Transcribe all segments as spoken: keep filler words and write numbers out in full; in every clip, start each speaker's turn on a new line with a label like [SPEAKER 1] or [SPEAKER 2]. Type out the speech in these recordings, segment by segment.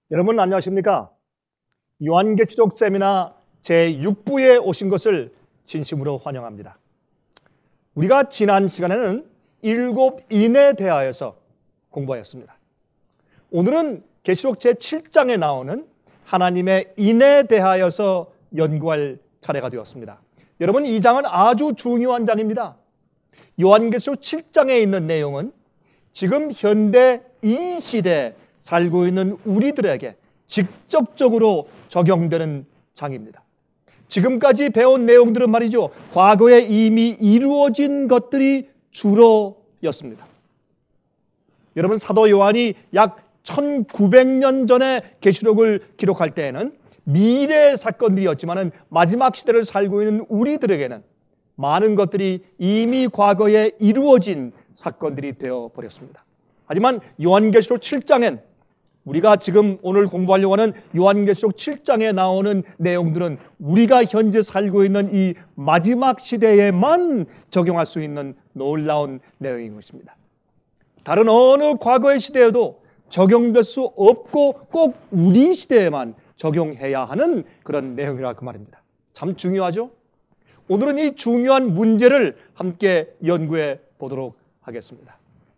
[SPEAKER 1] 여러분 안녕하십니까? 요한계시록 세미나 제육 부에 오신 것을 진심으로 환영합니다. 우리가 지난 시간에는 일곱 인에 대하여서 공부하였습니다. 오늘은 계시록 제칠 장에 나오는 하나님의 인에 대하여서 연구할 차례가 되었습니다. 여러분, 이 장은 아주 중요한 장입니다. 요한계시록 칠 장에 있는 내용은 지금 현대 이 시대에 살고 있는 우리들에게 직접적으로 적용되는 장입니다. 지금까지 배운 내용들은 말이죠, 과거에 이미 이루어진 것들이 주로였습니다. 여러분, 사도 요한이 약 천구백 년 전에 계시록을 기록할 때에는 미래의 사건들이었지만 마지막 시대를 살고 있는 우리들에게는 많은 것들이 이미 과거에 이루어진 사건들이 되어버렸습니다. 하지만 요한계시록 칠 장엔 우리가 지금 오늘 공부하려고 하는 요한계시록 칠 장에 나오는 내용들은 우리가 현재 살고 있는 이 마지막 시대에만 적용할 수 있는 놀라운 내용인 것입니다. 다른 어느 과거의 시대에도 적용될 수 없고 꼭 우리 시대에만 적용해야 하는 그런 내용이라 그 말입니다. 참 중요하죠? 오늘은 이 중요한 문제를 함께 연구해 보도록 하겠습니다.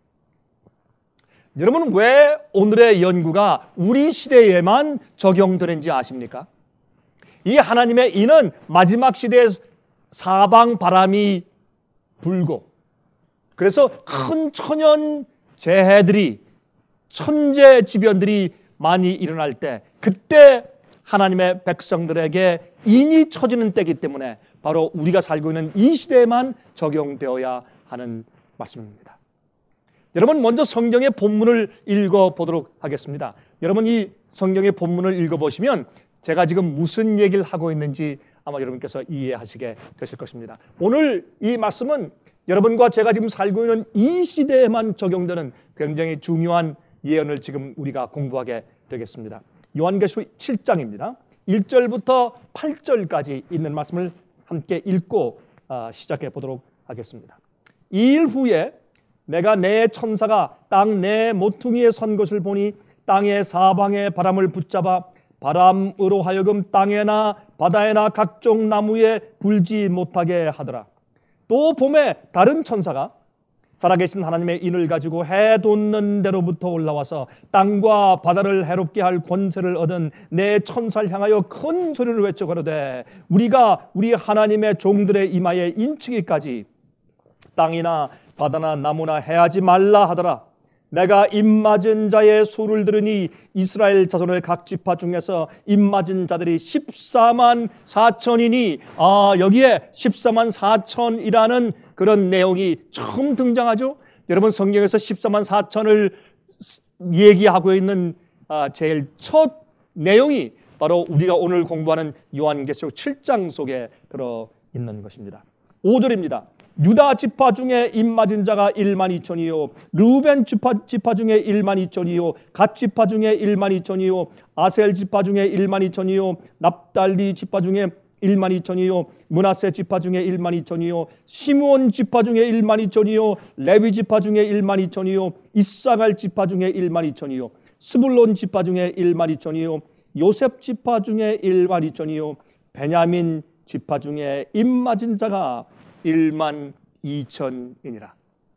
[SPEAKER 1] 여러분, 왜 오늘의 연구가 우리 시대에만 적용되는지 아십니까? 이 하나님의 인은 마지막 시대에 사방 바람이 불고, 그래서 큰 천연 재해들이, 천재지변들이 많이 일어날 때, 그때 하나님의 백성들에게 인이 쳐지는 때이기 때문에 바로 우리가 살고 있는 이 시대에만 적용되어야 하는 말씀입니다. 여러분, 먼저 성경의 본문을 읽어보도록 하겠습니다. 여러분, 이 성경의 본문을 읽어보시면 제가 지금 무슨 얘기를 하고 있는지 아마 여러분께서 이해하시게 되실 것입니다. 오늘 이 말씀은 여러분과 제가 지금 살고 있는 이 시대에만 적용되는 굉장히 중요한 예언을 지금 우리가 공부하게 되겠습니다. 요한계시록 칠 장입니다. 일 절부터 팔 절까지 있는 말씀을 함께 읽고 시작해 보도록 하겠습니다. 이 일 후에 내가 내 천사가 땅 내 모퉁이에 선 것을 보니 땅의 사방에 바람을 붙잡아 바람으로 하여금 땅에나 바다에나 각종 나무에 불지 못하게 하더라. 또 봄에 다른 천사가 살아계신 하나님의 인을 가지고 해 돋는 데로부터 올라와서 땅과 바다를 해롭게 할 권세를 얻은 내 천사를 향하여 큰 소리를 외쳐 가로되 우리가 우리 하나님의 종들의 이마에 인치기까지 땅이나 바다나 나무나 해하지 말라 하더라. 내가 입맞은 자의 수를 들으니 이스라엘 자손의 각 지파 중에서 입맞은 자들이 십사만 사천이니, 아, 여기에 십사만 사천이라는 그런 내용이 처음 등장하죠. 여러분, 성경에서 십사만 사천을 얘기하고 있는 제일 첫 내용이 바로 우리가 오늘 공부하는 요한계시록 칠 장 속에 들어있는 것입니다. 오 절입니다. 유다 지파 중에 입맞은 자가 일만 이천이요 르우벤 지파, 지파 중에 일만 이천이요 갓 지파 중에 일만 이천이요 아셀 지파 중에 일만 이천이요 납달리 지파 중에 일만 이천이요 므낫세 지파 중에 일만 이천이요 시므온 지파 중에 일만 이천이요 레위 지파 중에 일만 이천이요 이사갈 지파 중에 일만 이천이요 스불론 지파 중에 일만 이천이요 요셉 지파 중에 일만 이천이요 베냐민 지파 중에 입맞은 자가 일만 이천이니라.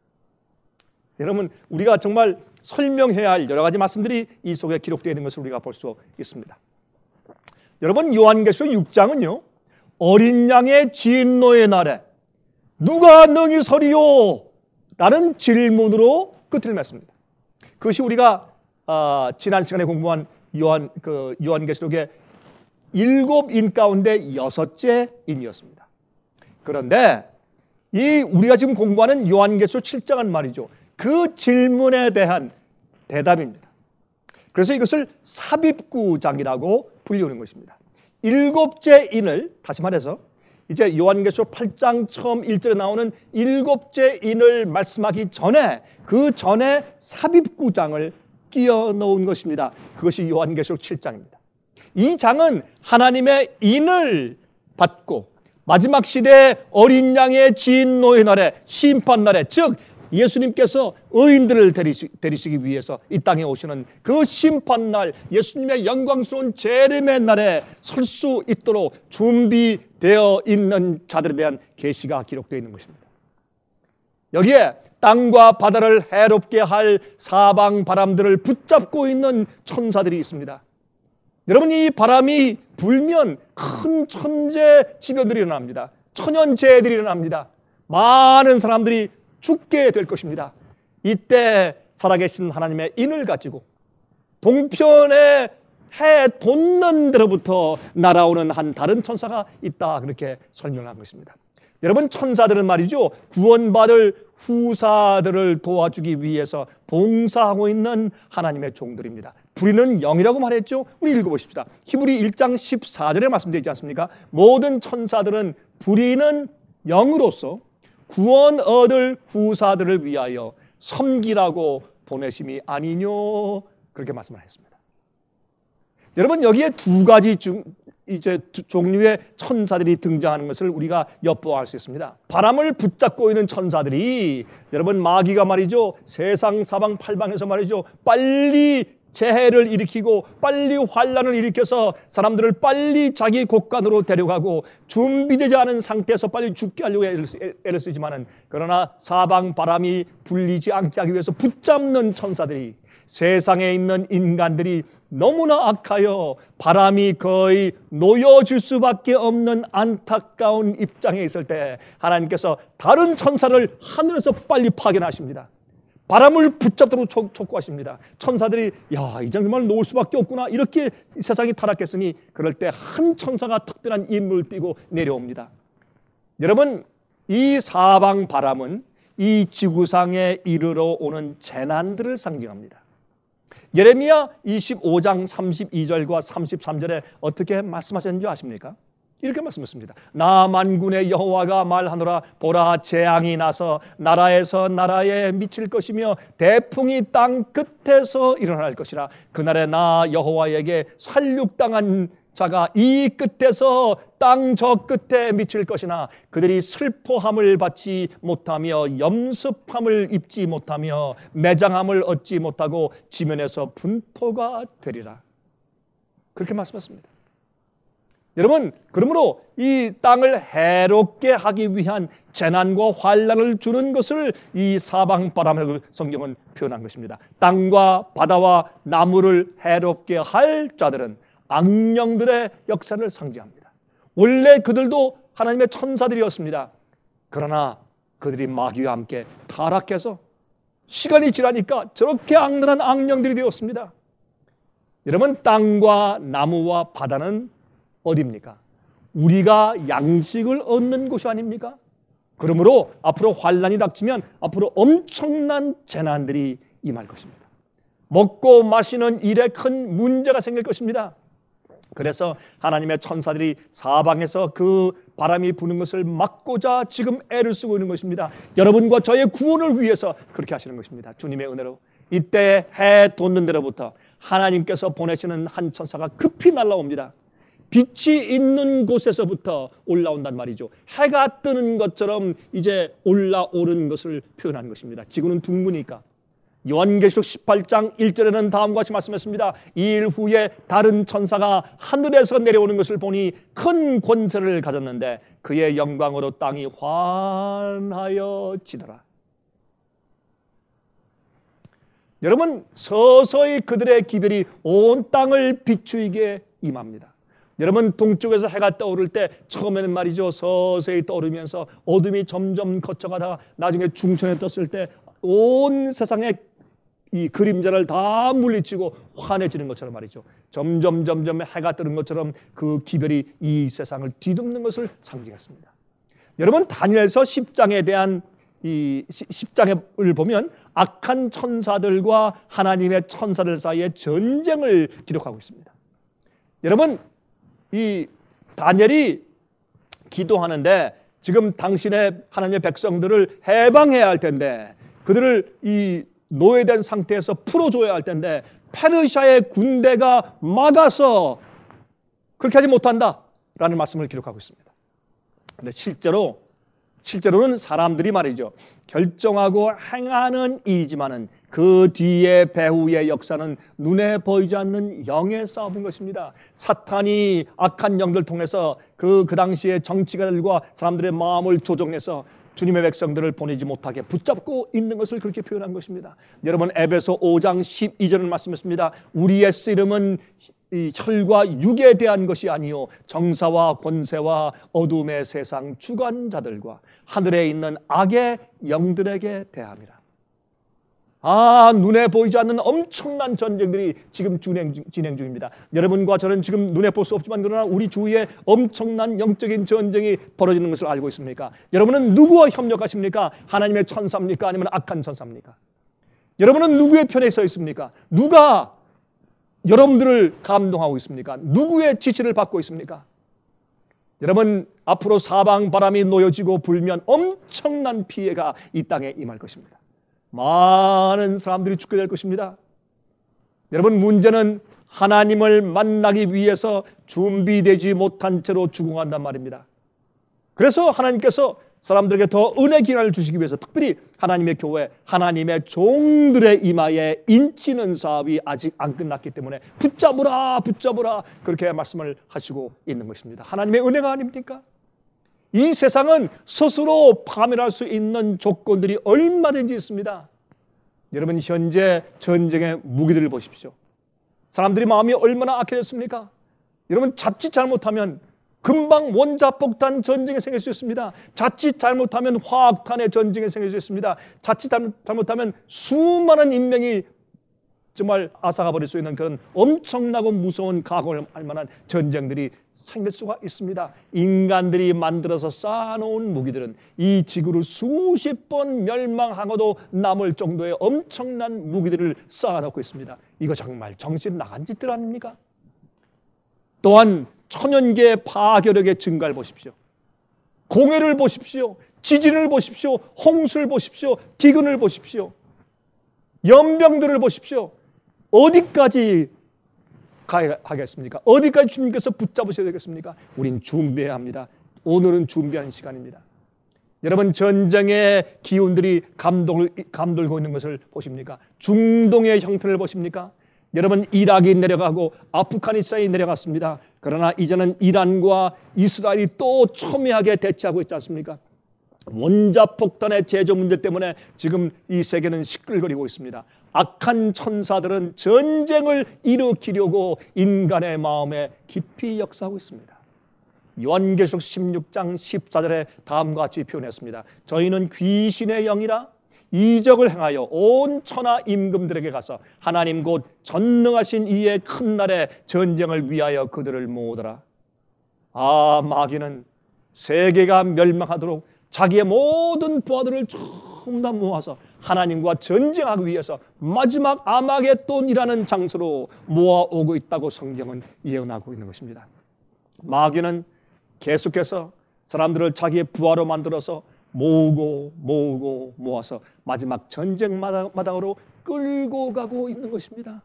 [SPEAKER 1] 여러분, 우리가 정말 설명해야 할 여러 가지 말씀들이 이 속에 기록되어 있는 것을 우리가 볼 수 있습니다. 여러분, 요한계시록 육 장은요, 어린 양의 진노의 날에 누가 능히 서리요? 라는 질문으로 끝을 맺습니다. 그것이 우리가 어, 지난 시간에 공부한 요한, 그 요한계시록의 일곱 인 가운데 여섯째 인이었습니다. 그런데 이 우리가 지금 공부하는 요한계시록 칠 장은 말이죠, 그 질문에 대한 대답입니다. 그래서 이것을 삽입구장이라고 불리우는 것입니다. 일곱째 인을, 다시 말해서 이제 요한계시록 팔 장 처음 일 절에 나오는 일곱째 인을 말씀하기 전에 그 전에 삽입구장을 끼워 넣은 것입니다. 그것이 요한계시록 칠 장입니다. 이 장은 하나님의 인을 받고 마지막 시대 어린 양의 진노의 날에, 심판 날에, 즉 예수님께서 의인들을 데리시, 데리시기 위해서 이 땅에 오시는 그 심판날, 예수님의 영광스러운 재림의 날에 설 수 있도록 준비되어 있는 자들에 대한 계시가 기록되어 있는 것입니다. 여기에 땅과 바다를 해롭게 할 사방 바람들을 붙잡고 있는 천사들이 있습니다. 여러분, 이 바람이 불면 큰 천재지변들이 일어납니다. 천연재해들이 일어납니다. 많은 사람들이 죽게 될 것입니다. 이때 살아계신 하나님의 인을 가지고 동편에 해 돋는 데로부터 날아오는 한 다른 천사가 있다, 그렇게 설명한 것입니다. 여러분, 천사들은 말이죠, 구원받을 후사들을 도와주기 위해서 봉사하고 있는 하나님의 종들입니다. 부리는 영이라고 말했죠. 우리 읽어보십시다. 히브리 일 장 십사 절에 말씀되어 있지 않습니까? 모든 천사들은 부리는 영으로서 구원 얻을 후사들을 위하여 섬기라고 보내심이 아니뇨, 그렇게 말씀을 했습니다. 여러분, 여기에 두 가지 중, 이제 두 종류의 천사들이 등장하는 것을 우리가 엿보아할 수 있습니다. 바람을 붙잡고 있는 천사들이, 여러분, 마귀가 말이죠, 세상 사방 팔방에서 말이죠, 빨리 재해를 일으키고 빨리 환란을 일으켜서 사람들을 빨리 자기 곳간으로 데려가고 준비되지 않은 상태에서 빨리 죽게 하려고 애를 쓰지만은, 그러나 사방 바람이 불리지 않게 하기 위해서 붙잡는 천사들이, 세상에 있는 인간들이 너무나 악하여 바람이 거의 놓여질 수밖에 없는 안타까운 입장에 있을 때 하나님께서 다른 천사를 하늘에서 빨리 파견하십니다. 바람을 붙잡도록 촉구하십니다. 천사들이 야, 이 정말 놓을 수밖에 없구나, 이렇게 세상이 타락했으니, 그럴 때 한 천사가 특별한 임무를 띠고 내려옵니다. 여러분, 이 사방 바람은 이 지구상에 이르러 오는 재난들을 상징합니다. 예레미야 이십오 장 삼십이 절과 삼십삼 절에 어떻게 말씀하셨는지 아십니까? 이렇게 말씀했습니다. 나 만군의 여호와가 말하노라. 보라, 재앙이 나서 나라에서 나라에 미칠 것이며 대풍이 땅 끝에서 일어날 것이라. 그날에 나 여호와에게 살육당한 자가 이 끝에서 땅 저 끝에 미칠 것이나 그들이 슬퍼함을 받지 못하며 염습함을 입지 못하며 매장함을 얻지 못하고 지면에서 분토가 되리라. 그렇게 말씀했습니다. 여러분, 그러므로 이 땅을 해롭게 하기 위한 재난과 환란을 주는 것을 이 사방바람이라고 성경은 표현한 것입니다. 땅과 바다와 나무를 해롭게 할 자들은 악령들의 역사를 상징합니다. 원래 그들도 하나님의 천사들이었습니다. 그러나 그들이 마귀와 함께 타락해서 시간이 지나니까 저렇게 악랄한 악령들이 되었습니다. 여러분, 땅과 나무와 바다는 어디입니까? 우리가 양식을 얻는 곳이 아닙니까? 그러므로 앞으로 환란이 닥치면 앞으로 엄청난 재난들이 임할 것입니다. 먹고 마시는 일에 큰 문제가 생길 것입니다. 그래서 하나님의 천사들이 사방에서 그 바람이 부는 것을 막고자 지금 애를 쓰고 있는 것입니다. 여러분과 저의 구원을 위해서 그렇게 하시는 것입니다. 주님의 은혜로 이때 해 돋는 데로부터 하나님께서 보내시는 한 천사가 급히 날아옵니다. 빛이 있는 곳에서부터 올라온단 말이죠. 해가 뜨는 것처럼 이제 올라오는 것을 표현한 것입니다. 지구는 둥그니까. 요한계시록 십팔 장 일 절에는 다음과 같이 말씀했습니다. 이 일 후에 다른 천사가 하늘에서 내려오는 것을 보니 큰 권세를 가졌는데 그의 영광으로 땅이 환하여지더라. 여러분, 서서히 그들의 기별이 온 땅을 비추이게 임합니다. 여러분, 동쪽에서 해가 떠오를 때 처음에는 말이죠, 서서히 떠오르면서 어둠이 점점 거쳐가다가 나중에 중천에 떴을 때 온 세상에 이 그림자를 다 물리치고 환해지는 것처럼 말이죠. 점점 점점 해가 뜨는 것처럼 그 기별이 이 세상을 뒤덮는 것을 상징했습니다. 여러분, 다니엘서 십 장에 대한 이 십 장을 보면 악한 천사들과 하나님의 천사들 사이의 전쟁을 기록하고 있습니다. 여러분, 이 다니엘이 기도하는데 지금 당신의 하나님의 백성들을 해방해야 할 텐데, 그들을 이 노예된 상태에서 풀어줘야 할 텐데 페르시아의 군대가 막아서 그렇게 하지 못한다라는 말씀을 기록하고 있습니다. 근데 실제로 실제로는 사람들이 말이죠, 결정하고 행하는 일이지만은 그 뒤에 배후의 역사는 눈에 보이지 않는 영의 싸움인 것입니다. 사탄이 악한 영들 통해서 그, 그 당시에 정치가들과 사람들의 마음을 조종해서 주님의 백성들을 보내지 못하게 붙잡고 있는 것을 그렇게 표현한 것입니다. 여러분, 에베소 오 장 십이 절을 말씀했습니다. 우리의 씨름은 이 혈과 육에 대한 것이 아니요 정사와 권세와 어둠의 세상 주관자들과 하늘에 있는 악의 영들에게 대함이라. 아, 눈에 보이지 않는 엄청난 전쟁들이 지금 진행, 진행 중입니다. 여러분과 저는 지금 눈에 볼 수 없지만 그러나 우리 주위에 엄청난 영적인 전쟁이 벌어지는 것을 알고 있습니까? 여러분은 누구와 협력하십니까? 하나님의 천사입니까? 아니면 악한 천사입니까? 여러분은 누구의 편에 서 있습니까? 누가 여러분들을 감동하고 있습니까? 누구의 지시를 받고 있습니까? 여러분, 앞으로 사방 바람이 놓여지고 불면 엄청난 피해가 이 땅에 임할 것입니다. 많은 사람들이 죽게 될 것입니다. 여러분, 문제는 하나님을 만나기 위해서 준비되지 못한 채로 죽어간단 말입니다. 그래서 하나님께서 사람들에게 더 은혜 기간을 주시기 위해서 특별히 하나님의 교회, 하나님의 종들의 이마에 인치는 사업이 아직 안 끝났기 때문에 붙잡으라 붙잡으라 그렇게 말씀을 하시고 있는 것입니다. 하나님의 은혜가 아닙니까? 이 세상은 스스로 파멸할 수 있는 조건들이 얼마든지 있습니다. 여러분, 현재 전쟁의 무기들을 보십시오. 사람들이 마음이 얼마나 악해졌습니까? 여러분, 자칫 잘못하면 금방 원자폭탄 전쟁이 생길 수 있습니다. 자칫 잘못하면 화학탄의 전쟁이 생길 수 있습니다. 자칫 잘못하면 수많은 인명이 정말 앗아가 버릴 수 있는 그런 엄청나고 무서운 각오를 할 만한 전쟁들이 생길 수가 있습니다. 인간들이 만들어서 쌓아놓은 무기들은 이 지구를 수십 번 멸망하고도 남을 정도의 엄청난 무기들을 쌓아놓고 있습니다. 이거 정말 정신 나간 짓들 아닙니까? 또한 천연계의 파괴력의 증가를 보십시오. 공해를 보십시오. 지진을 보십시오. 홍수를 보십시오. 기근을 보십시오. 연병들을 보십시오. 어디까지 가겠습니까? 어디까지 주님께서 붙잡으셔야 되겠습니까? 우린 준비해야 합니다. 오늘은 준비하는 시간입니다. 여러분, 전쟁의 기운들이 감동을, 감돌고 있는 것을 보십니까? 중동의 형편을 보십니까? 여러분, 이락이 내려가고 아프가니스탄이 내려갔습니다. 그러나 이제는 이란과 이스라엘이 또 첨예하게 대치하고 있지 않습니까? 원자폭탄의 제조 문제 때문에 지금 이 세계는 시끌거리고 있습니다. 악한 천사들은 전쟁을 일으키려고 인간의 마음에 깊이 역사하고 있습니다. 요한계시록 십육 장 십사 절에 다음과 같이 표현했습니다. 저희는 귀신의 영이라 이적을 행하여 온 천하 임금들에게 가서 하나님 곧 전능하신 이의 큰 날에 전쟁을 위하여 그들을 모으더라. 아, 마귀는 세계가 멸망하도록 자기의 모든 부하들을 전부 다 모아서 하나님과 전쟁하기 위해서 마지막 아마겟돈이라는 장소로 모아오고 있다고 성경은 예언하고 있는 것입니다. 마귀는 계속해서 사람들을 자기의 부하로 만들어서 모으고 모으고 모아서 마지막 전쟁 마당으로 끌고 가고 있는 것입니다.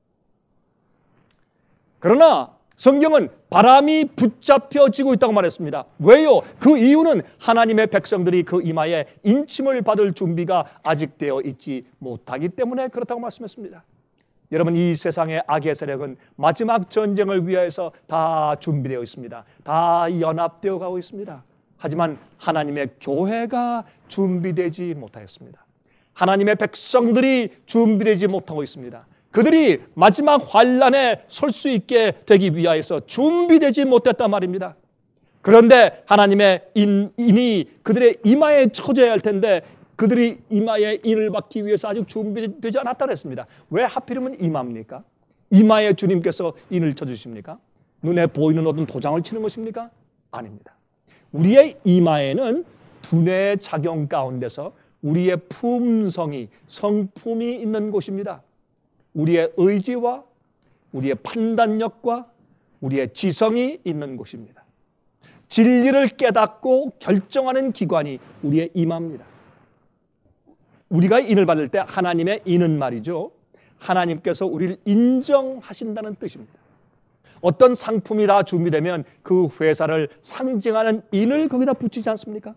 [SPEAKER 1] 그러나 성경은 바람이 붙잡혀지고 있다고 말했습니다. 왜요? 그 이유는 하나님의 백성들이 그 이마에 인침을 받을 준비가 아직 되어 있지 못하기 때문에 그렇다고 말씀했습니다. 여러분, 이 세상의 악의 세력은 마지막 전쟁을 위해서 다 준비되어 있습니다. 다 연합되어 가고 있습니다. 하지만 하나님의 교회가 준비되지 못하였습니다. 하나님의 백성들이 준비되지 못하고 있습니다. 그들이 마지막 환란에 설 수 있게 되기 위하여서 준비되지 못했단 말입니다. 그런데 하나님의 인, 인이 그들의 이마에 쳐져야 할 텐데 그들이 이마에 인을 받기 위해서 아직 준비되지 않았다고 했습니다. 왜 하필이면 이마입니까? 이마에 주님께서 인을 쳐주십니까? 눈에 보이는 어떤 도장을 치는 것입니까? 아닙니다. 우리의 이마에는 두뇌의 작용 가운데서 우리의 품성이, 성품이 있는 곳입니다. 우리의 의지와 우리의 판단력과 우리의 지성이 있는 곳입니다. 진리를 깨닫고 결정하는 기관이 우리의 이마입니다. 우리가 인을 받을 때 하나님의 인은 말이죠, 하나님께서 우리를 인정하신다는 뜻입니다. 어떤 상품이 다 준비되면 그 회사를 상징하는 인을 거기다 붙이지 않습니까?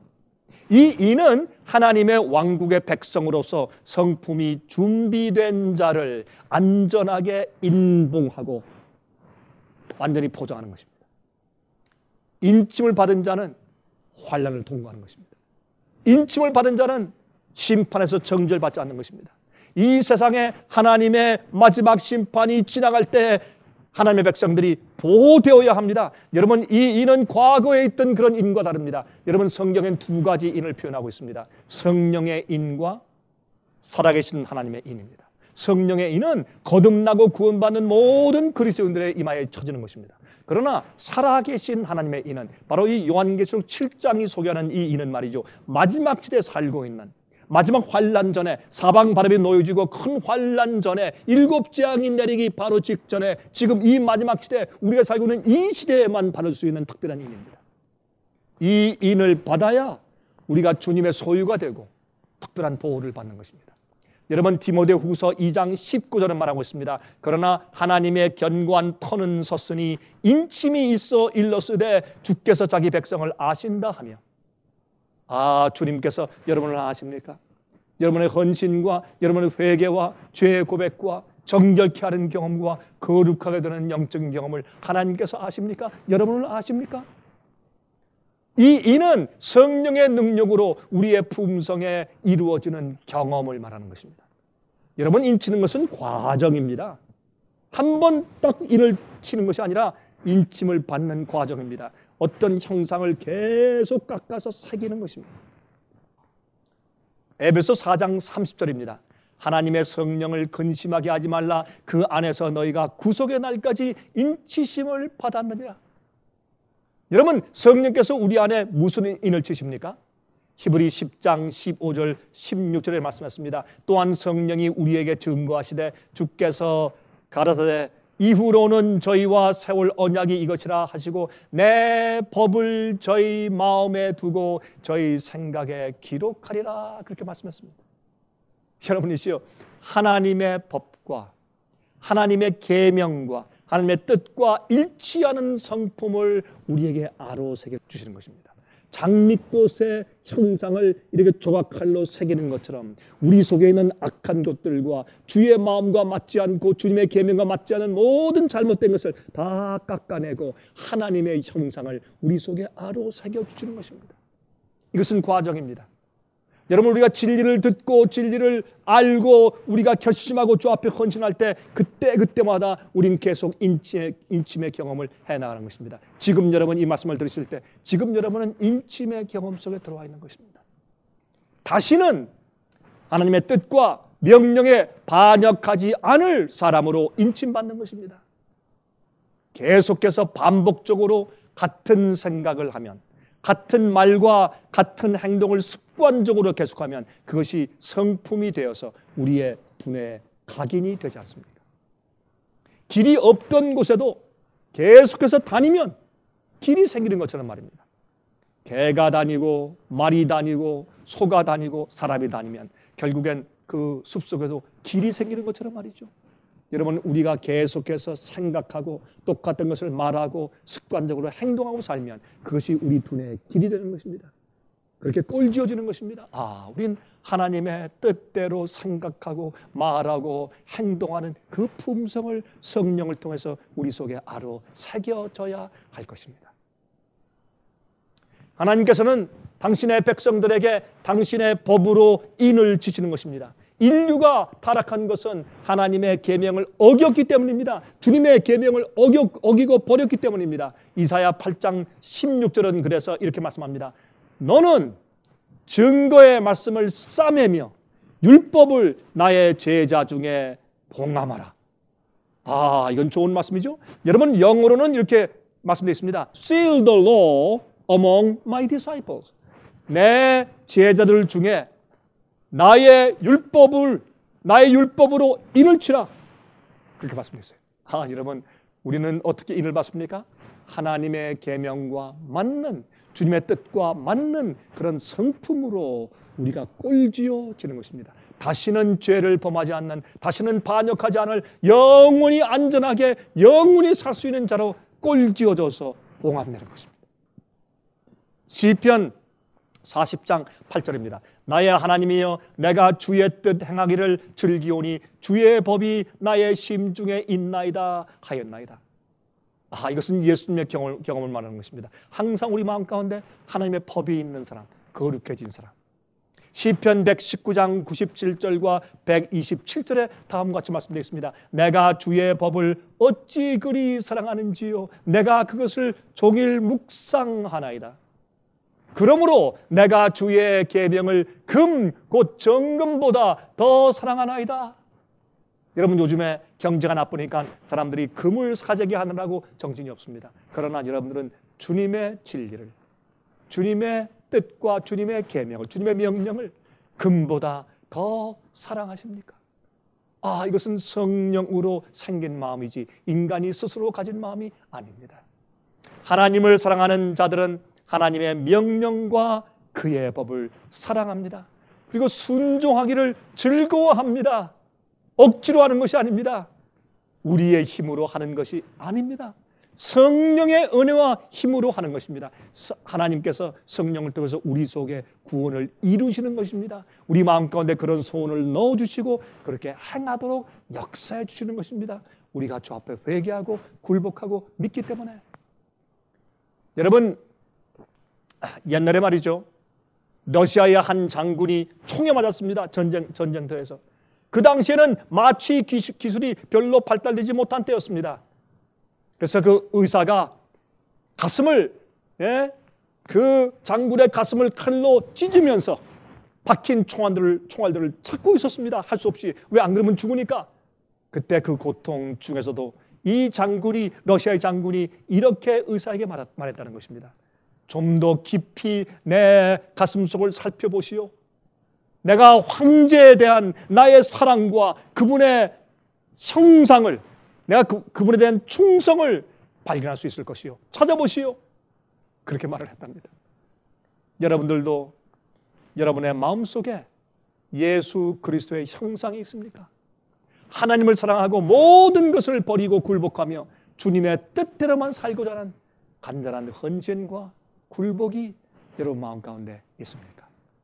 [SPEAKER 1] 이 인은 하나님의 왕국의 백성으로서 성품이 준비된 자를 안전하게 인봉하고 완전히 보장하는 것입니다. 인침을 받은 자는 환난을 통과하는 것입니다. 인침을 받은 자는 심판에서 정죄받지 않는 것입니다. 이 세상에 하나님의 마지막 심판이 지나갈 때 하나님의 백성들이 보호되어야 합니다. 여러분, 이 인은 과거에 있던 그런 인과 다릅니다. 여러분, 성경엔 두 가지 인을 표현하고 있습니다. 성령의 인과 살아계신 하나님의 인입니다. 성령의 인은 거듭나고 구원받는 모든 그리스도인들의 이마에 쳐지는 것입니다. 그러나 살아계신 하나님의 인은 바로 이 요한계시록 칠 장이 소개하는 이 인은 말이죠, 마지막 시대에 살고 있는, 마지막 환란 전에, 사방 바람이 놓여지고 큰 환란 전에, 일곱 재앙이 내리기 바로 직전에, 지금 이 마지막 시대, 우리가 살고 있는 이 시대에만 받을 수 있는 특별한 인입니다. 이 인을 받아야 우리가 주님의 소유가 되고 특별한 보호를 받는 것입니다. 여러분, 디모데후서 이 장 십구 절은 말하고 있습니다. 그러나 하나님의 견고한 터는 섰으니 인침이 있어 일렀으되 주께서 자기 백성을 아신다 하며. 아, 주님께서 여러분을 아십니까? 여러분의 헌신과 여러분의 회개와 죄의 고백과 정결케 하는 경험과 거룩하게 되는 영적인 경험을 하나님께서 아십니까? 여러분을 아십니까? 이 인은 성령의 능력으로 우리의 품성에 이루어지는 경험을 말하는 것입니다. 여러분, 인치는 것은 과정입니다. 한 번 딱 인을 치는 것이 아니라 인침을 받는 과정입니다. 어떤 형상을 계속 깎아서 새기는 것입니다. 에베소 사 장 삼십 절입니다. 하나님의 성령을 근심하게 하지 말라. 그 안에서 너희가 구속의 날까지 인치심을 받았느니라. 여러분, 성령께서 우리 안에 무슨 인을 치십니까? 히브리 십 장 십오 절 십육 절에 말씀했습니다. 또한 성령이 우리에게 증거하시되 주께서 가라사대 이후로는 저희와 세울 언약이 이것이라 하시고 내 법을 저희 마음에 두고 저희 생각에 기록하리라, 그렇게 말씀했습니다. 여러분이시여, 하나님의 법과 하나님의 계명과 하나님의 뜻과 일치하는 성품을 우리에게 아로새겨 주시는 것입니다. 장미꽃의 형상을 이렇게 조각칼로 새기는 것처럼 우리 속에 있는 악한 것들과 주의 마음과 맞지 않고 주님의 계명과 맞지 않은 모든 잘못된 것을 다 깎아내고 하나님의 형상을 우리 속에 아로새겨 주시는 것입니다. 이것은 과정입니다. 여러분, 우리가 진리를 듣고 진리를 알고 우리가 결심하고 주 앞에 헌신할 때 그때 그때마다 우린 계속 인침의, 인침의 경험을 해나가는 것입니다. 지금 여러분 이 말씀을 들으실 때 지금 여러분은 인침의 경험 속에 들어와 있는 것입니다. 다시는 하나님의 뜻과 명령에 반역하지 않을 사람으로 인침받는 것입니다. 계속해서 반복적으로 같은 생각을 하면, 같은 말과 같은 행동을 습관적으로 계속하면 그것이 성품이 되어서 우리의 두뇌에 각인이 되지 않습니까? 길이 없던 곳에도 계속해서 다니면 길이 생기는 것처럼 말입니다. 개가 다니고 말이 다니고 소가 다니고 사람이 다니면 결국엔 그 숲속에도 길이 생기는 것처럼 말이죠. 여러분, 우리가 계속해서 생각하고 똑같은 것을 말하고 습관적으로 행동하고 살면 그것이 우리 두뇌의 길이 되는 것입니다. 그렇게 꼴지어지는 것입니다. 아, 우린 하나님의 뜻대로 생각하고 말하고 행동하는 그 품성을 성령을 통해서 우리 속에 아로 새겨져야 할 것입니다. 하나님께서는 당신의 백성들에게 당신의 법으로 인을 지시는 것입니다. 인류가 타락한 것은 하나님의 계명을 어겼기 때문입니다. 주님의 계명을 어겨, 어기고 버렸기 때문입니다. 이사야 팔 장 십육 절은 그래서 이렇게 말씀합니다. 너는 증거의 말씀을 싸매며 율법을 나의 제자 중에 봉함하라. 아, 이건 좋은 말씀이죠. 여러분, 영어로는 이렇게 말씀되어 있습니다. Seal the law among my disciples. 내 제자들 중에 나의 율법을 나의 율법으로 인을 치라, 그렇게 말씀했어요. 아, 여러분, 우리는 어떻게 인을 받습니까? 하나님의 계명과 맞는, 주님의 뜻과 맞는 그런 성품으로 우리가 꼴지어지는 것입니다. 다시는 죄를 범하지 않는, 다시는 반역하지 않을, 영원히 안전하게 영원히 살 수 있는 자로 꼴지어져서 봉합되는 것입니다. 시편 사십 장 팔 절입니다. 나의 하나님이여 내가 주의 뜻 행하기를 즐기오니 주의 법이 나의 심중에 있나이다 하였나이다. 아, 이것은 예수님의 경험을, 경험을 말하는 것입니다. 항상 우리 마음 가운데 하나님의 법이 있는 사람, 거룩해진 사람. 시편 백십구 장 구십칠 절과 백이십칠 절에 다음과 같이 말씀되어 있습니다. 내가 주의 법을 어찌 그리 사랑하는지요 내가 그것을 종일 묵상하나이다. 그러므로 내가 주의 계명을 금 곧 정금보다 더 사랑하나이다. 여러분, 요즘에 경제가 나쁘니까 사람들이 금을 사재기 하느라고 정신이 없습니다. 그러나 여러분들은 주님의 진리를, 주님의 뜻과 주님의 계명을, 주님의 명령을 금보다 더 사랑하십니까? 아, 이것은 성령으로 생긴 마음이지 인간이 스스로 가진 마음이 아닙니다. 하나님을 사랑하는 자들은 하나님의 명령과 그의 법을 사랑합니다. 그리고 순종하기를 즐거워합니다. 억지로 하는 것이 아닙니다. 우리의 힘으로 하는 것이 아닙니다. 성령의 은혜와 힘으로 하는 것입니다. 하나님께서 성령을 통해서 우리 속에 구원을 이루시는 것입니다. 우리 마음 가운데 그런 소원을 넣어주시고 그렇게 행하도록 역사해 주시는 것입니다. 우리가 주 앞에 회개하고 굴복하고 믿기 때문에. 여러분, 옛날에 말이죠, 러시아의 한 장군이 총에 맞았습니다. 전쟁, 전쟁터에서. 그 당시에는 마취 기술이 별로 발달되지 못한 때였습니다. 그래서 그 의사가 가슴을, 예? 그 장군의 가슴을 칼로 찢으면서 박힌 총알들을, 총알들을 찾고 있었습니다. 할 수 없이. 왜 안 그러면 죽으니까. 그때 그 고통 중에서도 이 장군이, 러시아의 장군이 이렇게 의사에게 말했, 말했다는 것입니다. 좀 더 깊이 내 가슴속을 살펴보시오. 내가 황제에 대한 나의 사랑과 그분의 형상을, 내가 그, 그분에 대한 충성을 발견할 수 있을 것이요. 찾아보시오. 그렇게 말을 했답니다. 여러분들도 여러분의 마음속에 예수 그리스도의 형상이 있습니까? 하나님을 사랑하고 모든 것을 버리고 굴복하며 주님의 뜻대로만 살고자 하는 간절한 헌신과 굴복이 여러분 마음 가운데 있습니까?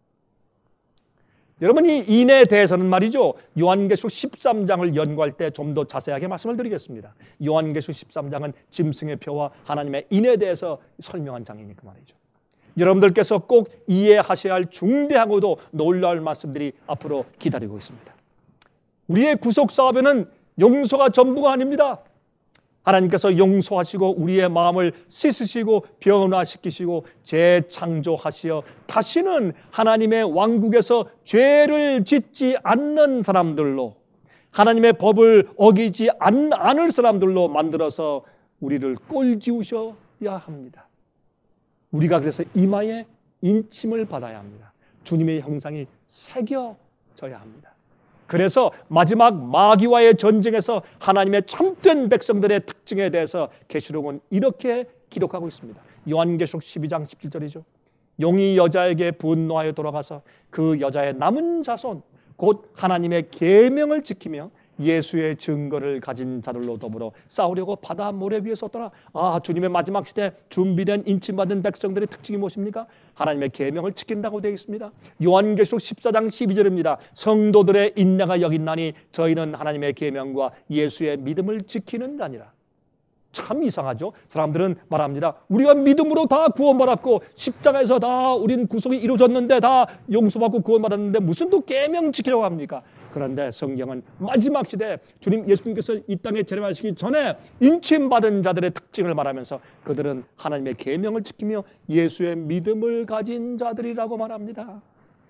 [SPEAKER 1] 여러분, 이 인에 대해서는 말이죠, 요한계시록 십삼 장을 연구할 때 좀 더 자세하게 말씀을 드리겠습니다. 요한계시록 십삼 장은 짐승의 표와 하나님의 인에 대해서 설명한 장이니까 말이죠. 여러분들께서 꼭 이해하셔야 할 중대하고도 놀라울 말씀들이 앞으로 기다리고 있습니다. 우리의 구속사업에는 용서가 전부가 아닙니다. 하나님께서 용서하시고 우리의 마음을 씻으시고 변화시키시고 재창조하시어 다시는 하나님의 왕국에서 죄를 짓지 않는 사람들로, 하나님의 법을 어기지 않을 사람들로 만들어서 우리를 꼴지우셔야 합니다. 우리가 그래서 이마에 인침을 받아야 합니다. 주님의 형상이 새겨져야 합니다. 그래서 마지막 마귀와의 전쟁에서 하나님의 참된 백성들의 특징에 대해서 계시록은 이렇게 기록하고 있습니다. 요한계시록 십이 장 십칠 절이죠. 용이 여자에게 분노하여 돌아가서 그 여자의 남은 자손 곧 하나님의 계명을 지키며 예수의 증거를 가진 자들로 더불어 싸우려고 바다 모래 위에 섰더라. 아, 주님의 마지막 시대 준비된 인침받은 백성들의 특징이 무엇입니까? 하나님의 계명을 지킨다고 되어 있습니다. 요한계시록 십사 장 십이 절입니다. 성도들의 인내가 여긴나니 저희는 하나님의 계명과 예수의 믿음을 지키는 자니라. 참 이상하죠. 사람들은 말합니다. 우리가 믿음으로 다 구원받았고 십자가에서 다 우리는 구속이 이루어졌는데, 다 용서받고 구원받았는데 무슨 또 계명 지키려고 합니까? 그런데 성경은 마지막 시대 주님 예수님께서 이 땅에 재림하시기 전에 인침받은 자들의 특징을 말하면서 그들은 하나님의 계명을 지키며 예수의 믿음을 가진 자들이라고 말합니다.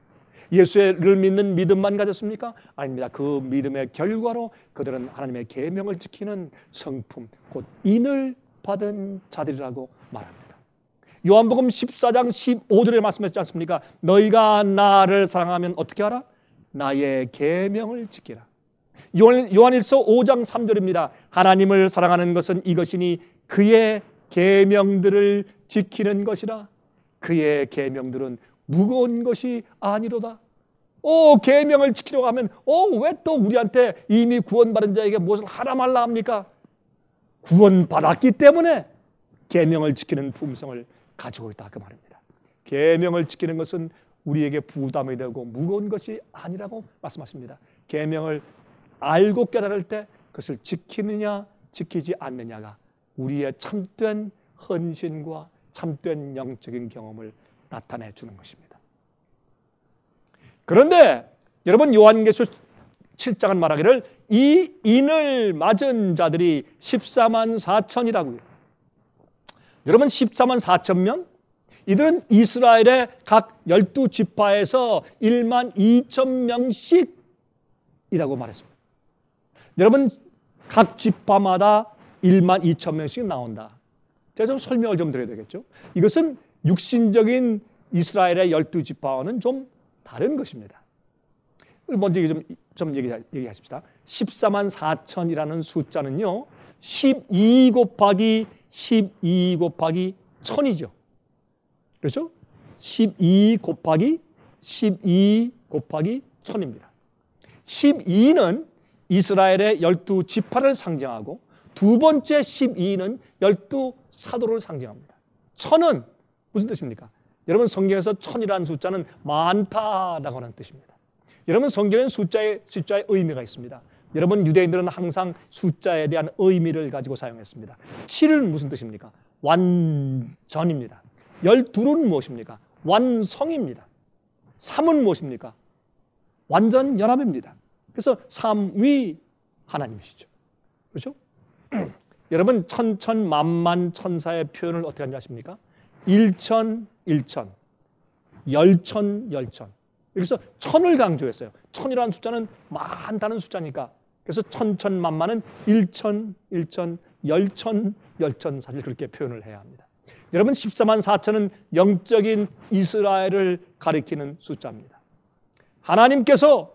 [SPEAKER 1] 예수를 믿는 믿음만 가졌습니까? 아닙니다. 그 믿음의 결과로 그들은 하나님의 계명을 지키는 성품, 곧 인을 받은 자들이라고 말합니다. 요한복음 십사 장 십오 절에 말씀하셨지 않습니까? 너희가 나를 사랑하면 어떻게 하라? 나의 계명을 지키라. 요한일서 오 장 삼 절입니다. 하나님을 사랑하는 것은 이것이니 그의 계명들을 지키는 것이라. 그의 계명들은 무거운 것이 아니로다. 오, 계명을 지키려고 하면 오, 왜 또 우리한테 이미 구원받은 자에게 무엇을 하라 말라 합니까? 구원받았기 때문에 계명을 지키는 품성을 가지고 있다 그 말입니다. 계명을 지키는 것은 우리에게 부담이 되고 무거운 것이 아니라고 말씀하십니다. 계명을 알고 깨달을 때 그것을 지키느냐 지키지 않느냐가 우리의 참된 헌신과 참된 영적인 경험을 나타내 주는 것입니다. 그런데 여러분, 요한계시록 칠 장은 말하기를 이 인을 맞은 자들이 십사만 사천이라고요. 여러분, 십사만 사천 명? 이들은 이스라엘의 각 열두 지파에서 일만 이천 명씩이라고 말했습니다. 여러분, 각 지파마다 일만 이천 명씩 나온다. 제가 좀 설명을 좀 드려야 되겠죠. 이것은 육신적인 이스라엘의 열두 지파와는 좀 다른 것입니다. 먼저 좀, 좀 얘기, 얘기하십시다. 십사만 사천이라는 숫자는요, 십이 곱하기 십이 곱하기 천이죠. 그렇죠? 십이 곱하기 십이 곱하기 천입니다. 십이는 이스라엘의 열두 지파를 상징하고 두 번째 십이는 열두 사도를 상징합니다. 천은 무슨 뜻입니까? 여러분, 성경에서 천이라는 숫자는 많다라고 하는 뜻입니다. 여러분, 성경엔 숫자에, 숫자의 의미가 있습니다. 여러분, 유대인들은 항상 숫자에 대한 의미를 가지고 사용했습니다. 칠은 무슨 뜻입니까? 완전입니다. 열둘은 무엇입니까? 완성입니다. 삼은 무엇입니까? 완전 연합입니다. 그래서 삼위 하나님이시죠. 그렇죠? 여러분, 천천 만만 천사의 표현을 어떻게 하는지 아십니까? 일천 일천, 열천 열천. 여기서 천을 강조했어요. 천이라는 숫자는 많다는 숫자니까. 그래서 천천 만만은 일천 일천, 열천 열천, 사실 그렇게 표현을 해야 합니다. 여러분, 십사만 사천은 영적인 이스라엘을 가리키는 숫자입니다. 하나님께서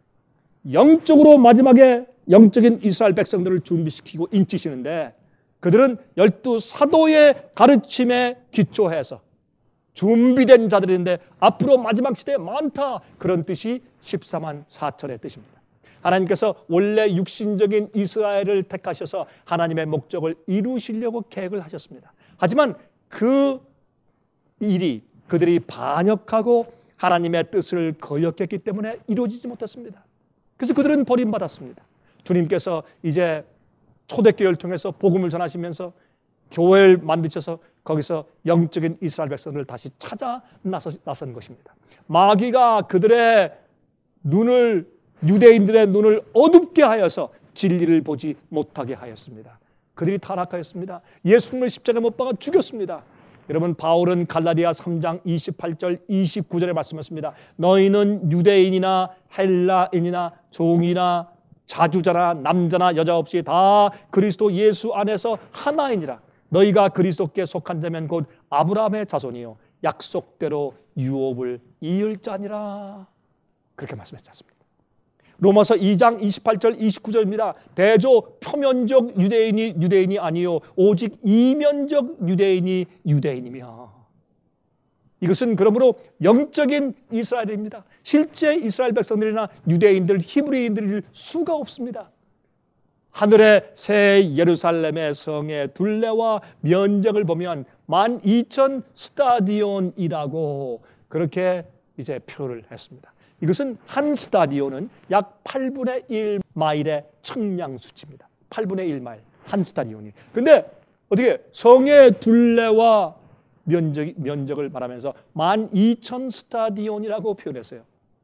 [SPEAKER 1] 영적으로 마지막에 영적인 이스라엘 백성들을 준비시키고 인치시는데 그들은 열두 사도의 가르침에 기초해서 준비된 자들인데 앞으로 마지막 시대에 많다, 그런 뜻이 십사만 사천의 뜻입니다. 하나님께서 원래 육신적인 이스라엘을 택하셔서 하나님의 목적을 이루시려고 계획을 하셨습니다. 하지만 그 일이 그들이 반역하고 하나님의 뜻을 거역했기 때문에 이루어지지 못했습니다. 그래서 그들은 버림받았습니다. 주님께서 이제 초대교회를 통해서 복음을 전하시면서 교회를 만드셔서 거기서 영적인 이스라엘 백성들을 다시 찾아 나선 것입니다. 마귀가 그들의 눈을, 유대인들의 눈을 어둡게 하여서 진리를 보지 못하게 하였습니다. 그들이 타락하였습니다. 예수님을 십자가에 못 박아 죽였습니다. 여러분, 바울은 갈라디아 삼 장 이십팔 절 이십구 절에 말씀하십니다. 너희는 유대인이나 헬라인이나 종이나 자주자나 남자나 여자 없이 다 그리스도 예수 안에서 하나이니라. 너희가 그리스도께 속한 자면 곧 아브라함의 자손이요 약속대로 유업을 이을 자니라. 그렇게 말씀하셨지 않습니까? 로마서 이 장 이십팔 절 이십구 절입니다. 대조 표면적 유대인이 유대인이 아니요 오직 이면적 유대인이 유대인이며. 이것은 그러므로 영적인 이스라엘입니다. 실제 이스라엘 백성들이나 유대인들, 히브리인들일 수가 없습니다. 하늘의 새 예루살렘의 성의 둘레와 면적을 보면 만 이천 스타디온이라고 그렇게 이제 표를 했습니다. 이것은 한 스타디온은 약 팔분의 일 마일의 측량 수치입니다. 팔분의 일 마일, 한 스타디온이. 근데 어떻게 성의 둘레와 면적, 면적을 말하면서 만 이천 스타디온이라고 표현했어요.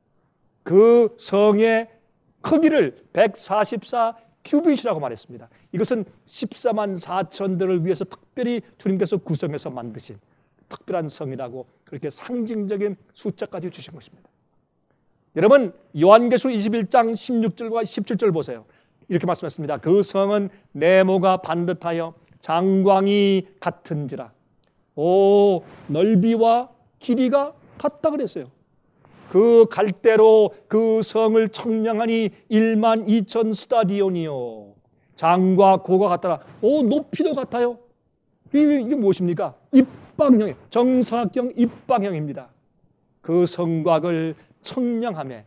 [SPEAKER 1] 그 성의 크기를 백사십사 큐빗이라고 말했습니다. 이것은 십사만 사천들을 위해서 특별히 주님께서 구성해서 만드신 특별한 성이라고 그렇게 상징적인 숫자까지 주신 것입니다. 여러분, 요한계시록 이십일 장 십육 절과 십칠 절 보세요. 이렇게 말씀했습니다. 그 성은 네모가 반듯하여 장광이 같은지라. 오, 넓이와 길이가 같다 그랬어요. 그 갈대로 그 성을 청량하니 일만 이천 스타디온이요 장과 고가 같더라. 오, 높이도 같아요. 이게, 이게 무엇입니까? 입방형, 정사각형 입방형입니다. 그 성곽을 청량함에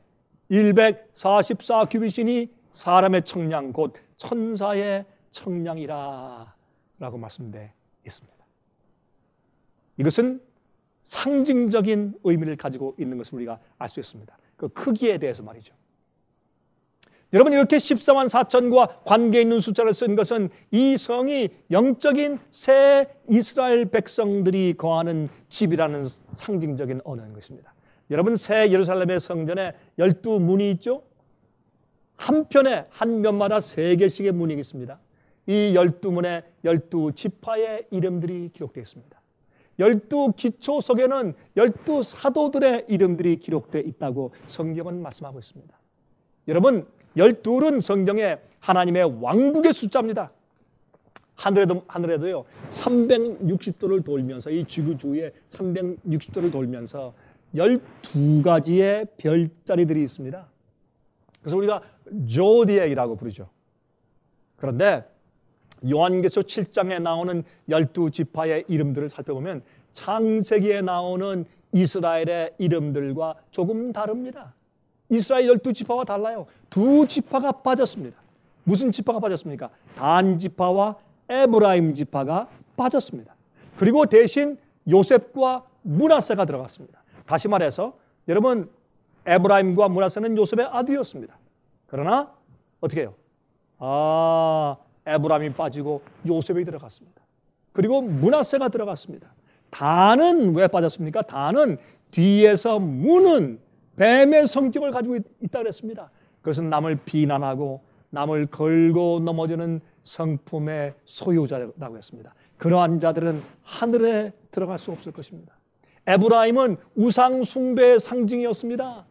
[SPEAKER 1] 백사십사 큐빗이니 사람의 청량 곧 천사의 청량이라 라고 말씀되어 있습니다. 이것은 상징적인 의미를 가지고 있는 것을 우리가 알 수 있습니다. 그 크기에 대해서 말이죠. 여러분, 이렇게 십사만 사천과 관계 있는 숫자를 쓴 것은 이 성이 영적인 새 이스라엘 백성들이 거하는 집이라는 상징적인 언어인 것입니다. 여러분, 새 예루살렘의 성전에 열두 문이 있죠? 한편에 한 면마다 세 개씩의 문이 있습니다. 이 열두 문에 열두 지파의 이름들이 기록되어 있습니다. 열두 기초 속에는 열두 사도들의 이름들이 기록되어 있다고 성경은 말씀하고 있습니다. 여러분, 열둘은 성경에 하나님의 왕국의 숫자입니다. 하늘에도, 하늘에도요, 삼백육십 도를 돌면서, 이 지구 주위에 삼백육십 도를 돌면서 열두 가지의 별자리들이 있습니다. 그래서 우리가 조디액이라고 부르죠. 그런데 요한계시록 칠 장에 나오는 열두 지파의 이름들을 살펴보면 창세기에 나오는 이스라엘의 이름들과 조금 다릅니다. 이스라엘 열두 지파와 달라요. 두 지파가 빠졌습니다. 무슨 지파가 빠졌습니까? 단 지파와 에브라임 지파가 빠졌습니다. 그리고 대신 요셉과 므낫세가 들어갔습니다. 다시 말해서 여러분, 에브라임과 므낫세는 요셉의 아들이었습니다. 그러나 어떻게 해요? 아, 에브라임이 빠지고 요셉이 들어갔습니다. 그리고 므낫세가 들어갔습니다. 단은 왜 빠졌습니까? 단은 뒤에서 무는 뱀의 성격을 가지고 있다 그랬습니다. 그것은 남을 비난하고 남을 걸고 넘어지는 성품의 소유자라고 했습니다. 그러한 자들은 하늘에 들어갈 수 없을 것입니다. 에브라임은 우상 숭배의 상징이었습니다.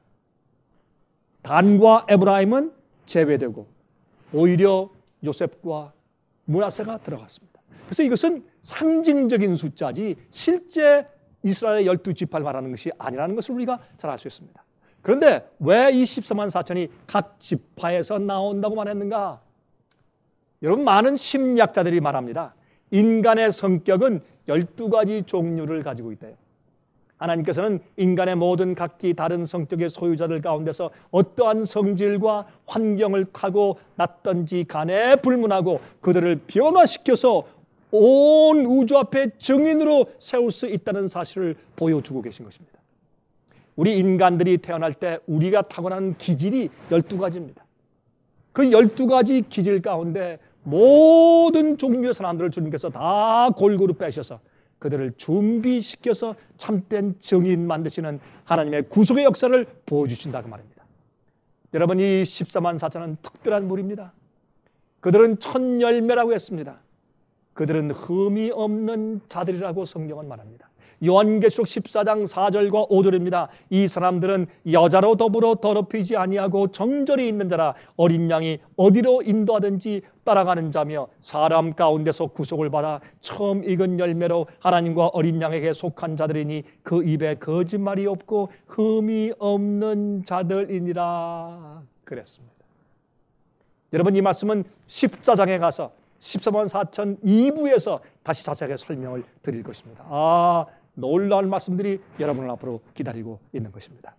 [SPEAKER 1] 단과 에브라임은 제외되고 오히려 요셉과 므낫세가 들어갔습니다. 그래서 이것은 상징적인 숫자지 실제 이스라엘의 열두 지파를 말하는 것이 아니라는 것을 우리가 잘 알 수 있습니다. 그런데 왜 이 십사만 사천이 각 지파에서 나온다고 말했는가? 여러분, 많은 심리학자들이 말합니다. 인간의 성격은 열두 가지 종류를 가지고 있대요. 하나님께서는 인간의 모든 각기 다른 성격의 소유자들 가운데서 어떠한 성질과 환경을 타고 났던지 간에 불문하고 그들을 변화시켜서 온 우주 앞에 증인으로 세울 수 있다는 사실을 보여주고 계신 것입니다. 우리 인간들이 태어날 때 우리가 타고난 기질이 열두 가지입니다. 그 열두 가지 기질 가운데 모든 종류의 사람들을 주님께서 다 골고루 빼셔서 그들을 준비시켜서 참된 증인 만드시는 하나님의 구속의 역사를 보여주신다고 말입니다. 여러분, 이 십사만 사천은 특별한 무리입니다. 그들은 첫 열매라고 했습니다. 그들은 흠이 없는 자들이라고 성경은 말합니다. 요한계시록 십사 장 사 절과 오 절입니다. 이 사람들은 여자로 더불어 더럽히지 아니하고 정절이 있는 자라, 어린 양이 어디로 인도하든지 따라가는 자며 사람 가운데서 구속을 받아 처음 익은 열매로 하나님과 어린 양에게 속한 자들이니 그 입에 거짓말이 없고 흠이 없는 자들이니라 그랬습니다. 여러분, 이 말씀은 십사 장에 가서 십사만 사천 이 부에서 다시 자세하게 설명을 드릴 것입니다. 아, 놀라운 말씀들이 여러분을 앞으로 기다리고 있는 것입니다.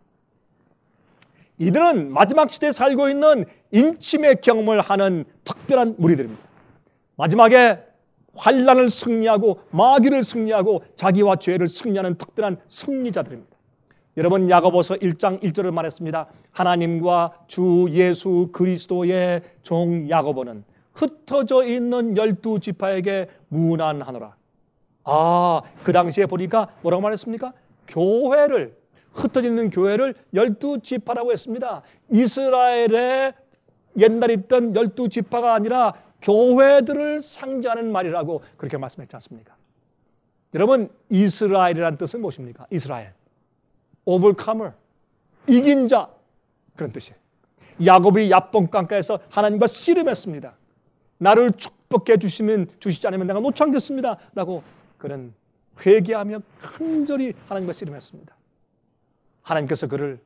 [SPEAKER 1] 이들은 마지막 시대에 살고 있는 인침의 경험을 하는 특별한 무리들입니다. 마지막에 환난을 승리하고 마귀를 승리하고 자기와 죄를 승리하는 특별한 승리자들입니다. 여러분, 야고보서 일 장 일 절을 말했습니다. 하나님과 주 예수 그리스도의 종 야고보는 흩어져 있는 열두 지파에게 문안하노라. 아, 그 당시에 보니까 뭐라고 말했습니까? 교회를, 흩어져 있는 교회를 열두 지파라고 했습니다. 이스라엘에 옛날에 있던 열두 지파가 아니라 교회들을 상징하는 말이라고 그렇게 말씀했지 않습니까? 여러분, 이스라엘이라는 뜻은 무엇입니까? 이스라엘, overcomer, 이긴 자, 그런 뜻이에요. 야곱이 야복 강가에서 하나님과 씨름했습니다. 나를 축복해 주시면 주시지 않으면 내가 노창겠습니다 라고 그는 회개하며 간절히 하나님과 씨름했습니다. 하나님께서 그를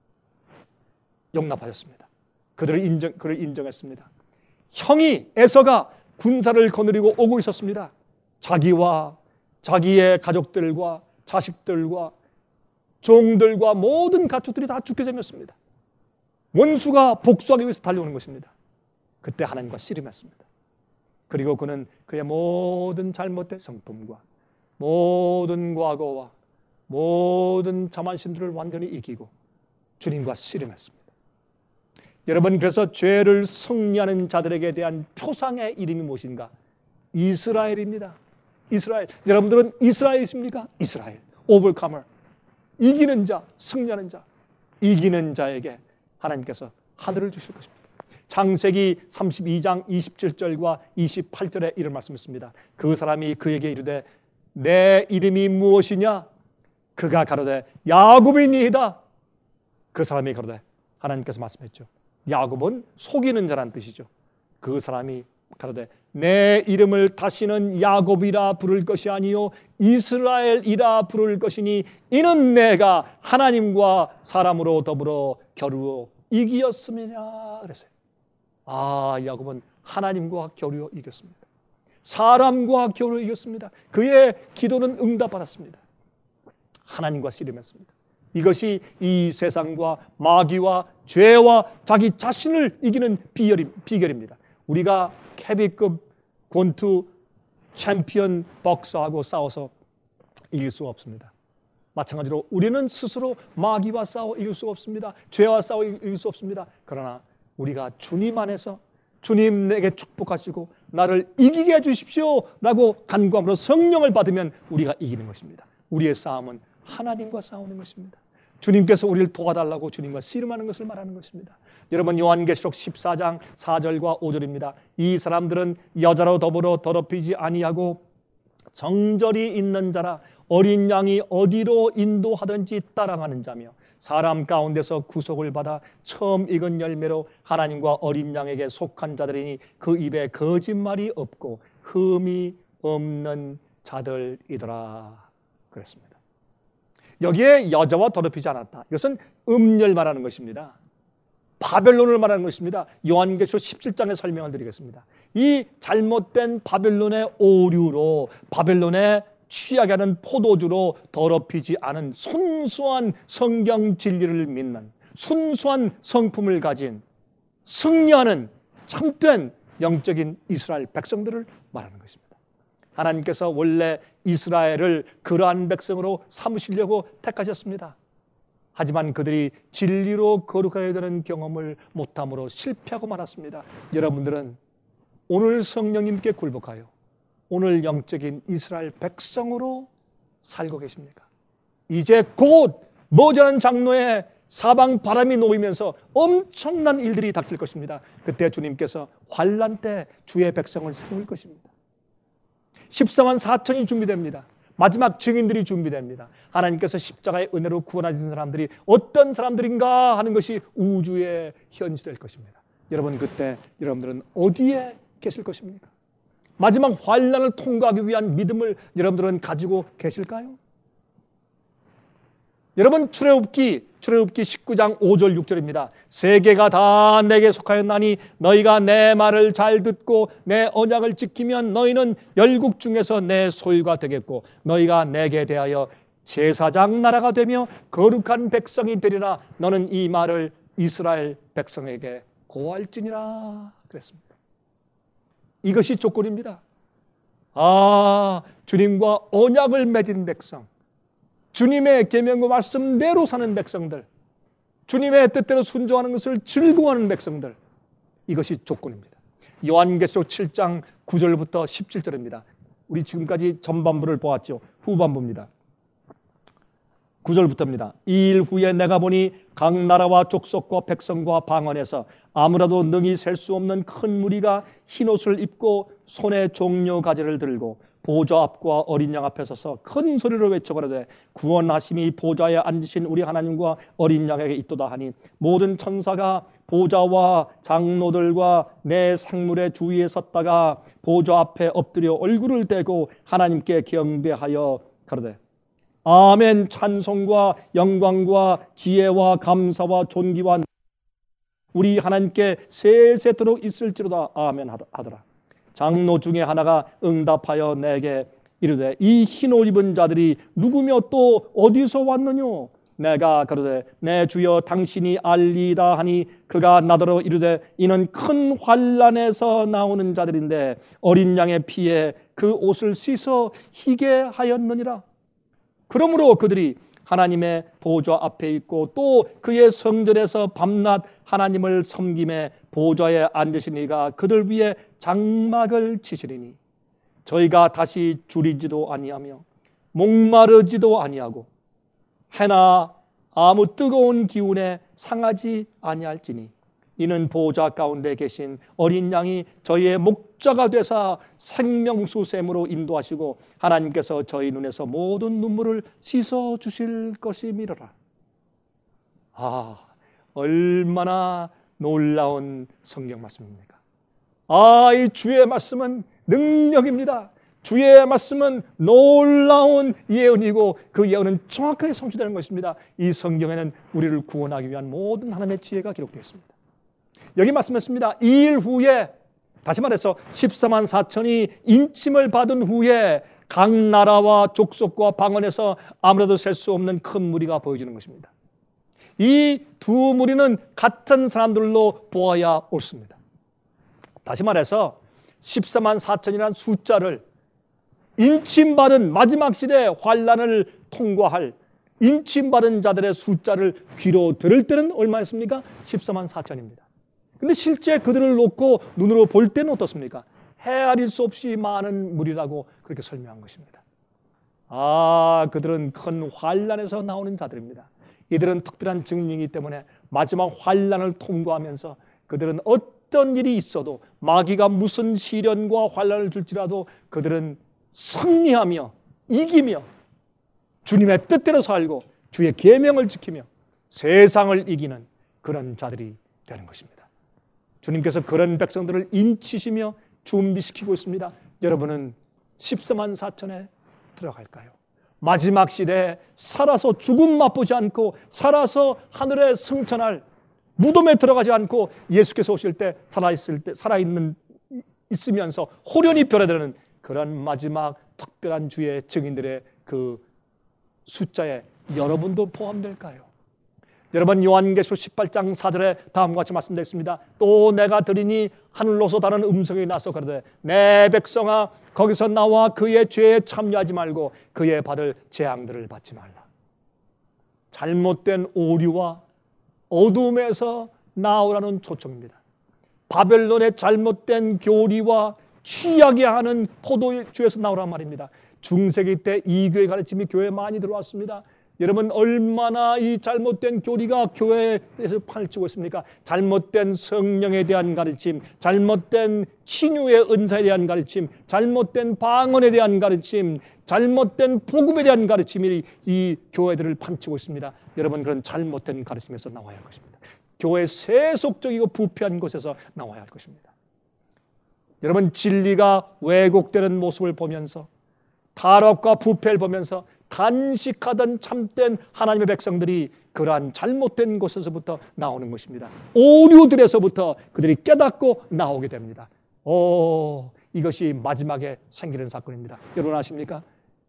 [SPEAKER 1] 용납하셨습니다. 그들을 인정, 그를 인정했습니다. 형이 에서가 군사를 거느리고 오고 있었습니다. 자기와 자기의 가족들과 자식들과 종들과 모든 가축들이 다 죽게 생겼습니다. 원수가 복수하기 위해서 달려오는 것입니다. 그때 하나님과 씨름했습니다. 그리고 그는 그의 모든 잘못된 성품과 모든 과거와 모든 자만심들을 완전히 이기고 주님과 씨름했습니다. 여러분, 그래서 죄를 승리하는 자들에게 대한 표상의 이름이 무엇인가? 이스라엘입니다. 이스라엘. 여러분들은 이스라엘이십니까? 이스라엘. 오버커머. 이기는 자, 승리하는 자. 이기는 자에게 하나님께서 하늘을 주실 것입니다. 창세기 삼십이 장 이십칠 절과 이십팔 절에 이런 말씀했습니다. 그 사람이 그에게 이르되 내 이름이 무엇이냐? 그가 가로되 야곱이니이다. 그 사람이 가로되, 하나님께서 말씀했죠. 야곱은 속이는 자란 뜻이죠. 그 사람이 가로되 내 이름을 다시는 야곱이라 부를 것이 아니요 이스라엘이라 부를 것이니 이는 내가 하나님과 사람으로 더불어 겨루어 이기었음이냐 그랬어요. 아, 야곱은 하나님과 겨루어 이겼습니다. 사람과 겨루어 이겼습니다. 그의 기도는 응답받았습니다. 하나님과 씨름했습니다. 이것이 이 세상과 마귀와 죄와 자기 자신을 이기는 비결입니다. 우리가 헤비급 권투 챔피언 박서하고 싸워서 이길 수 없습니다. 마찬가지로 우리는 스스로 마귀와 싸워 이길 수 없습니다. 죄와 싸워 이길 수 없습니다. 그러나 우리가 주님 안에서 주님 내게 축복하시고 나를 이기게 해주십시오 라고 간구함으로 성령을 받으면 우리가 이기는 것입니다. 우리의 싸움은 하나님과 싸우는 것입니다. 주님께서 우리를 도와달라고 주님과 씨름하는 것을 말하는 것입니다. 여러분, 요한계시록 십사 장 사 절과 오 절입니다. 이 사람들은 여자로 더불어 더럽히지 아니하고 정절이 있는 자라 어린 양이 어디로 인도하든지 따라가는 자며 사람 가운데서 구속을 받아 처음 익은 열매로 하나님과 어린 양에게 속한 자들이니 그 입에 거짓말이 없고 흠이 없는 자들이더라 그랬습니다. 여기에 여자와 더럽히지 않았다. 이것은 음녀를 말하는 것입니다. 바벨론을 말하는 것입니다. 요한계시록 십칠 장의 설명을 드리겠습니다. 이 잘못된 바벨론의 오류로 바벨론의 취하게 하는 포도주로 더럽히지 않은 순수한 성경 진리를 믿는 순수한 성품을 가진 승리하는 참된 영적인 이스라엘 백성들을 말하는 것입니다. 하나님께서 원래 이스라엘을 그러한 백성으로 삼으시려고 택하셨습니다. 하지만 그들이 진리로 거룩하게 되는 경험을 못함으로 실패하고 말았습니다. 여러분들은 오늘 성령님께 굴복하여 오늘 영적인 이스라엘 백성으로 살고 계십니까? 이제 곧 머지않은 장로의 사방 바람이 놓이면서 엄청난 일들이 닥칠 것입니다. 그때 주님께서 환난 때 주의 백성을 세울 것입니다. 십사만 사천이 준비됩니다. 마지막 증인들이 준비됩니다. 하나님께서 십자가의 은혜로 구원하신 사람들이 어떤 사람들인가 하는 것이 우주에 현시될 것입니다. 여러분, 그때 여러분들은 어디에 계실 것입니까? 마지막 환난을 통과하기 위한 믿음을 여러분들은 가지고 계실까요? 여러분, 출애굽기 출애굽기 십구 장 오 절 육 절입니다. 세계가 다 내게 속하였나니 너희가 내 말을 잘 듣고 내 언약을 지키면 너희는 열국 중에서 내 소유가 되겠고 너희가 내게 대하여 제사장 나라가 되며 거룩한 백성이 되리라. 너는 이 말을 이스라엘 백성에게 고할지니라 그랬습니다. 이것이 조건입니다. 아, 주님과 언약을 맺은 백성, 주님의 계명과 말씀대로 사는 백성들, 주님의 뜻대로 순종하는 것을 즐거워하는 백성들, 이것이 조건입니다. 요한계시록 칠 장 구 절부터 십칠 절입니다. 우리 지금까지 전반부를 보았죠. 후반부입니다. 구 절부터입니다. 이 일 후에 내가 보니 각 나라와 족속과 백성과 방언에서 아무라도 능히 셀 수 없는 큰 무리가 흰옷을 입고 손에 종려 가지를 들고 보좌 앞과 어린 양 앞에 서서 큰 소리로 외쳐가로되 구원하심이 보좌에 앉으신 우리 하나님과 어린 양에게 있도다 하니 모든 천사가 보좌와 장로들과 내 생물의 주위에 섰다가 보좌 앞에 엎드려 얼굴을 대고 하나님께 경배하여 가로되 아멘. 찬송과 영광과 지혜와 감사와 존귀와 우리 하나님께 세세토록 있을지로다. 아멘 하더라. 장로 중에 하나가 응답하여 내게 이르되 이 흰옷 입은 자들이 누구며 또 어디서 왔느뇨? 내가 그러되 내 주여 당신이 알리다 하니 그가 나더러 이르되 이는 큰 환난에서 나오는 자들인데 어린 양의 피에 그 옷을 씻어 희게 하였느니라. 그러므로 그들이 하나님의 보좌 앞에 있고 또 그의 성전에서 밤낮 하나님을 섬김에 보좌에 앉으신 이가 그들 위에 장막을 치시리니 저희가 다시 줄이지도 아니하며 목마르지도 아니하고 해나 아무 뜨거운 기운에 상하지 아니할지니 이는 보좌 가운데 계신 어린 양이 저희의 목자가 되사 생명수샘으로 인도하시고 하나님께서 저희 눈에서 모든 눈물을 씻어 주실 것이미로라. 아, 얼마나 놀라운 성경 말씀입니까? 아, 이 주의 말씀은 능력입니다. 주의 말씀은 놀라운 예언이고 그 예언은 정확하게 성취되는 것입니다. 이 성경에는 우리를 구원하기 위한 모든 하나님의 지혜가 기록되어 있습니다. 여기 말씀했습니다. 이 일 후에, 다시 말해서 십사만 사천이 인침을 받은 후에 각 나라와 족속과 방언에서 아무래도 셀 수 없는 큰 무리가 보여지는 것입니다. 이 두 무리는 같은 사람들로 보아야 옳습니다. 다시 말해서 십사만 사천이라는 숫자를 인침받은 마지막 시대의 환란을 통과할 인침받은 자들의 숫자를 귀로 들을 때는 얼마였습니까? 십사만 사천입니다. 근데 실제 그들을 놓고 눈으로 볼 때는 어떻습니까? 헤아릴 수 없이 많은 무리라고 그렇게 설명한 것입니다. 아, 그들은 큰 환란에서 나오는 자들입니다. 이들은 특별한 증인이기 때문에 마지막 환란을 통과하면서 그들은 어떤 일이 있어도 마귀가 무슨 시련과 환란을 줄지라도 그들은 승리하며 이기며 주님의 뜻대로 살고 주의 계명을 지키며 세상을 이기는 그런 자들이 되는 것입니다. 주님께서 그런 백성들을 인치시며 준비시키고 있습니다. 여러분은 십사만 사천에 들어갈까요? 마지막 시대에 살아서 죽음 맛보지 않고 살아서 하늘에 승천할 무덤에 들어가지 않고 예수께서 오실 때 살아있을 때 살아있는 있으면서 호련히 변화되는 그런 마지막 특별한 주의 증인들의 그 숫자에 여러분도 포함될까요? 여러분, 요한계시록 십팔 장 사 절에 다음과 같이 말씀드렸습니다. 또 내가 들으니 하늘로서 다른 음성이 나서 가로되 내 백성아 거기서 나와 그의 죄에 참여하지 말고 그의 받을 재앙들을 받지 말라. 잘못된 오류와 어둠에서 나오라는 초청입니다. 바벨론의 잘못된 교리와 취하게 하는 포도주에서 나오란 말입니다. 중세기 때 이교의 가르침이 교회에 많이 들어왔습니다. 여러분, 얼마나 이 잘못된 교리가 교회에서 판치고 있습니까? 잘못된 성령에 대한 가르침, 잘못된 치유의 은사에 대한 가르침, 잘못된 방언에 대한 가르침, 잘못된 복음에 대한 가르침이 이 교회들을 판치고 있습니다. 여러분, 그런 잘못된 가르침에서 나와야 할 것입니다. 교회 세속적이고 부패한 곳에서 나와야 할 것입니다. 여러분, 진리가 왜곡되는 모습을 보면서 타락과 부패를 보면서 간식하던 참된 하나님의 백성들이 그러한 잘못된 곳에서부터 나오는 것입니다. 오류들에서부터 그들이 깨닫고 나오게 됩니다. 오, 이것이 마지막에 생기는 사건입니다. 여러분 아십니까?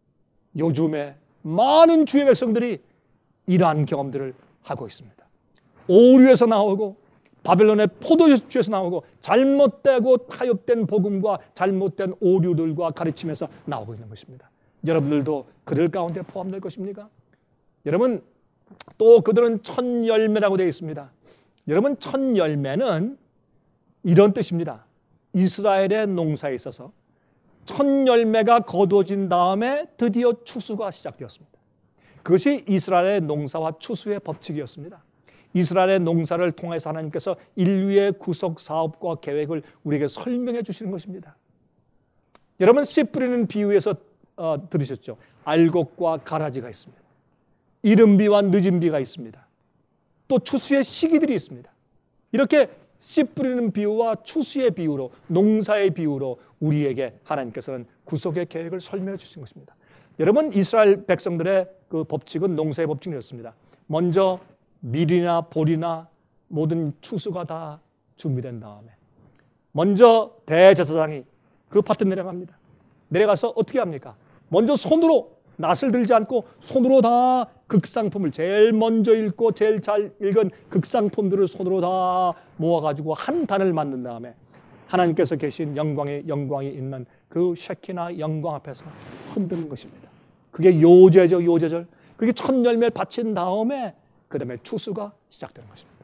[SPEAKER 1] 요즘에 많은 주의 백성들이 이러한 경험들을 하고 있습니다. 오류에서 나오고 바벨론의 포도주에서 나오고 잘못되고 타협된 복음과 잘못된 오류들과 가르침에서 나오고 있는 것입니다. 여러분들도 그들 가운데 포함될 것입니까? 여러분, 또 그들은 첫 열매라고 되어 있습니다. 여러분, 첫 열매는 이런 뜻입니다. 이스라엘의 농사에 있어서 첫 열매가 거두어진 다음에 드디어 추수가 시작되었습니다. 그것이 이스라엘의 농사와 추수의 법칙이었습니다. 이스라엘의 농사를 통해서 하나님께서 인류의 구속 사업과 계획을 우리에게 설명해 주시는 것입니다. 여러분, 씨 뿌리는 비유에서 어, 들으셨죠? 알곡과 가라지가 있습니다. 이른 비와 늦은 비가 있습니다. 또 추수의 시기들이 있습니다. 이렇게 씨 뿌리는 비유와 추수의 비유로, 농사의 비유로 우리에게 하나님께서는 구속의 계획을 설명해 주신 것입니다. 여러분, 이스라엘 백성들의 그 법칙은 농사의 법칙이었습니다. 먼저 밀이나 보리나 모든 추수가 다 준비된 다음에 먼저 대제사장이 그 밭에 내려갑니다. 내려가서 어떻게 합니까? 먼저 손으로, 낫을 들지 않고 손으로 다 극상품을, 제일 먼저 읽고 제일 잘 읽은 극상품들을 손으로 다 모아가지고 한 단을 만든 다음에 하나님께서 계신 영광의 영광이 있는 그 쉐키나 영광 앞에서 흔드는 것입니다. 그게 요제죠, 요제절. 그게 첫 열매를 바친 다음에 그 다음에 추수가 시작되는 것입니다.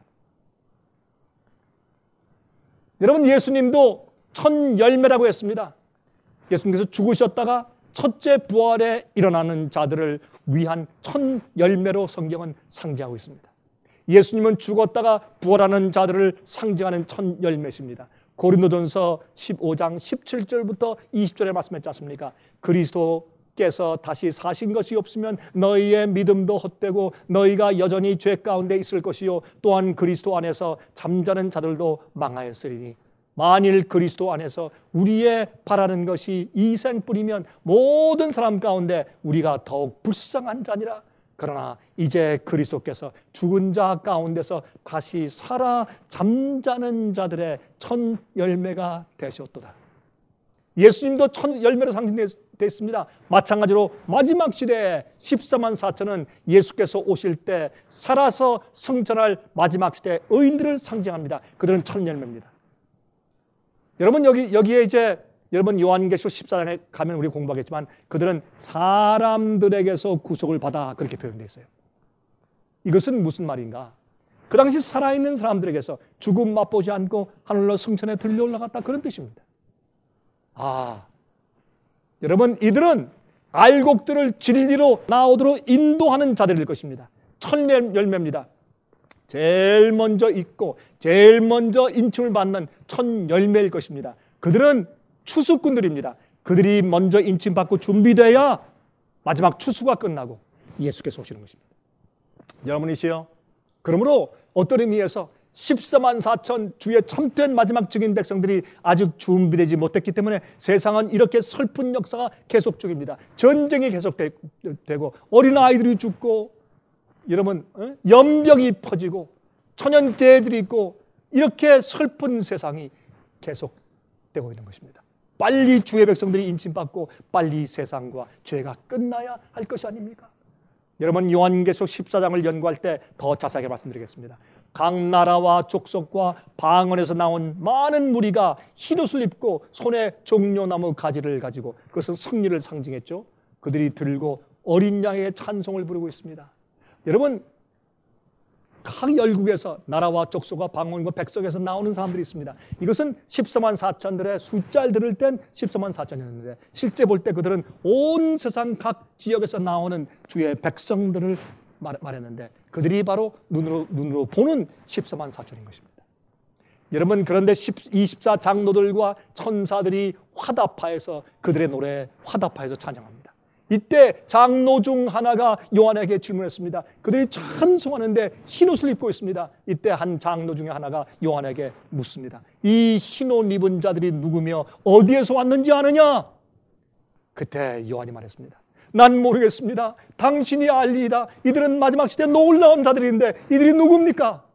[SPEAKER 1] 여러분, 예수님도 첫 열매라고 했습니다. 예수님께서 죽으셨다가 첫째 부활에 일어나는 자들을 위한 첫 열매로 성경은 상징하고 있습니다. 예수님은 죽었다가 부활하는 자들을 상징하는 첫 열매십니다. 고린도전서 십오 장 십칠 절부터 이십 절에 말씀했지 않습니까? 그리스도께서 다시 사신 것이 없으면 너희의 믿음도 헛되고 너희가 여전히 죄 가운데 있을 것이요 또한 그리스도 안에서 잠자는 자들도 망하였으리니 만일 그리스도 안에서 우리의 바라는 것이 이생뿐이면 모든 사람 가운데 우리가 더욱 불쌍한 자니라. 그러나 이제 그리스도께서 죽은 자 가운데서 다시 살아 잠자는 자들의 첫 열매가 되셨도다. 예수님도 첫 열매로 상징됐습니다. 마찬가지로 마지막 시대에 십사만 사천은 예수께서 오실 때 살아서 성전할 마지막 시대의 의인들을 상징합니다. 그들은 첫 열매입니다. 여러분, 여기, 여기에 이제 여러분 요한계시록 십사 장에 가면 우리 공부하겠지만 그들은 사람들에게서 구속을 받아 그렇게 표현되어 있어요. 이것은 무슨 말인가? 그 당시 살아있는 사람들에게서 죽음 맛보지 않고 하늘로 성천에 들려 올라갔다, 그런 뜻입니다. 아, 여러분, 이들은 알곡들을 진리로 나오도록 인도하는 자들일 것입니다. 첫 열매입니다. 제일 먼저 있고 제일 먼저 인침을 받는 첫 열매일 것입니다. 그들은 추수꾼들입니다. 그들이 먼저 인침받고 준비돼야 마지막 추수가 끝나고 예수께서 오시는 것입니다. 여러분이시여, 그러므로 어떤 의미에서 십사만 사천 주의 참된 마지막 증인 백성들이 아직 준비되지 못했기 때문에 세상은 이렇게 슬픈 역사가 계속 중입니다. 전쟁이 계속되고 어린아이들이 죽고 여러분 연병이 퍼지고 천연재해들이 있고 이렇게 슬픈 세상이 계속되고 있는 것입니다. 빨리 주의 백성들이 인침받고 빨리 세상과 죄가 끝나야 할 것이 아닙니까? 여러분, 요한계시록 십사 장을 연구할 때 더 자세하게 말씀드리겠습니다. 각 나라와 족속과 방언에서 나온 많은 무리가 흰옷을 입고 손에 종려나무 가지를 가지고, 그것은 승리를 상징했죠. 그들이 들고 어린 양에게 찬송을 부르고 있습니다. 여러분, 각 열국에서 나라와 족속과 방언과 백성에서 나오는 사람들이 있습니다. 이것은 십사만 사천들의 숫자를 들을 땐 십사만 사천이었는데 실제 볼 때 그들은 온 세상 각 지역에서 나오는 주의 백성들을 말, 말했는데 그들이 바로 눈으로, 눈으로 보는 십사만 사천인 것입니다. 여러분, 그런데 이십사 장로들과 천사들이 화답하여서 그들의 노래 화답하여서 찬양합니다. 이때 장로 중 하나가 요한에게 질문했습니다. 그들이 찬송하는데 흰옷을 입고 있습니다. 이때 한 장로 중에 하나가 요한에게 묻습니다. 이 흰옷 입은 자들이 누구며 어디에서 왔는지 아느냐? 그때 요한이 말했습니다. 난 모르겠습니다. 당신이 알리이다. 이들은 마지막 시대 놀라운 자들인데 이들이 누굽니까?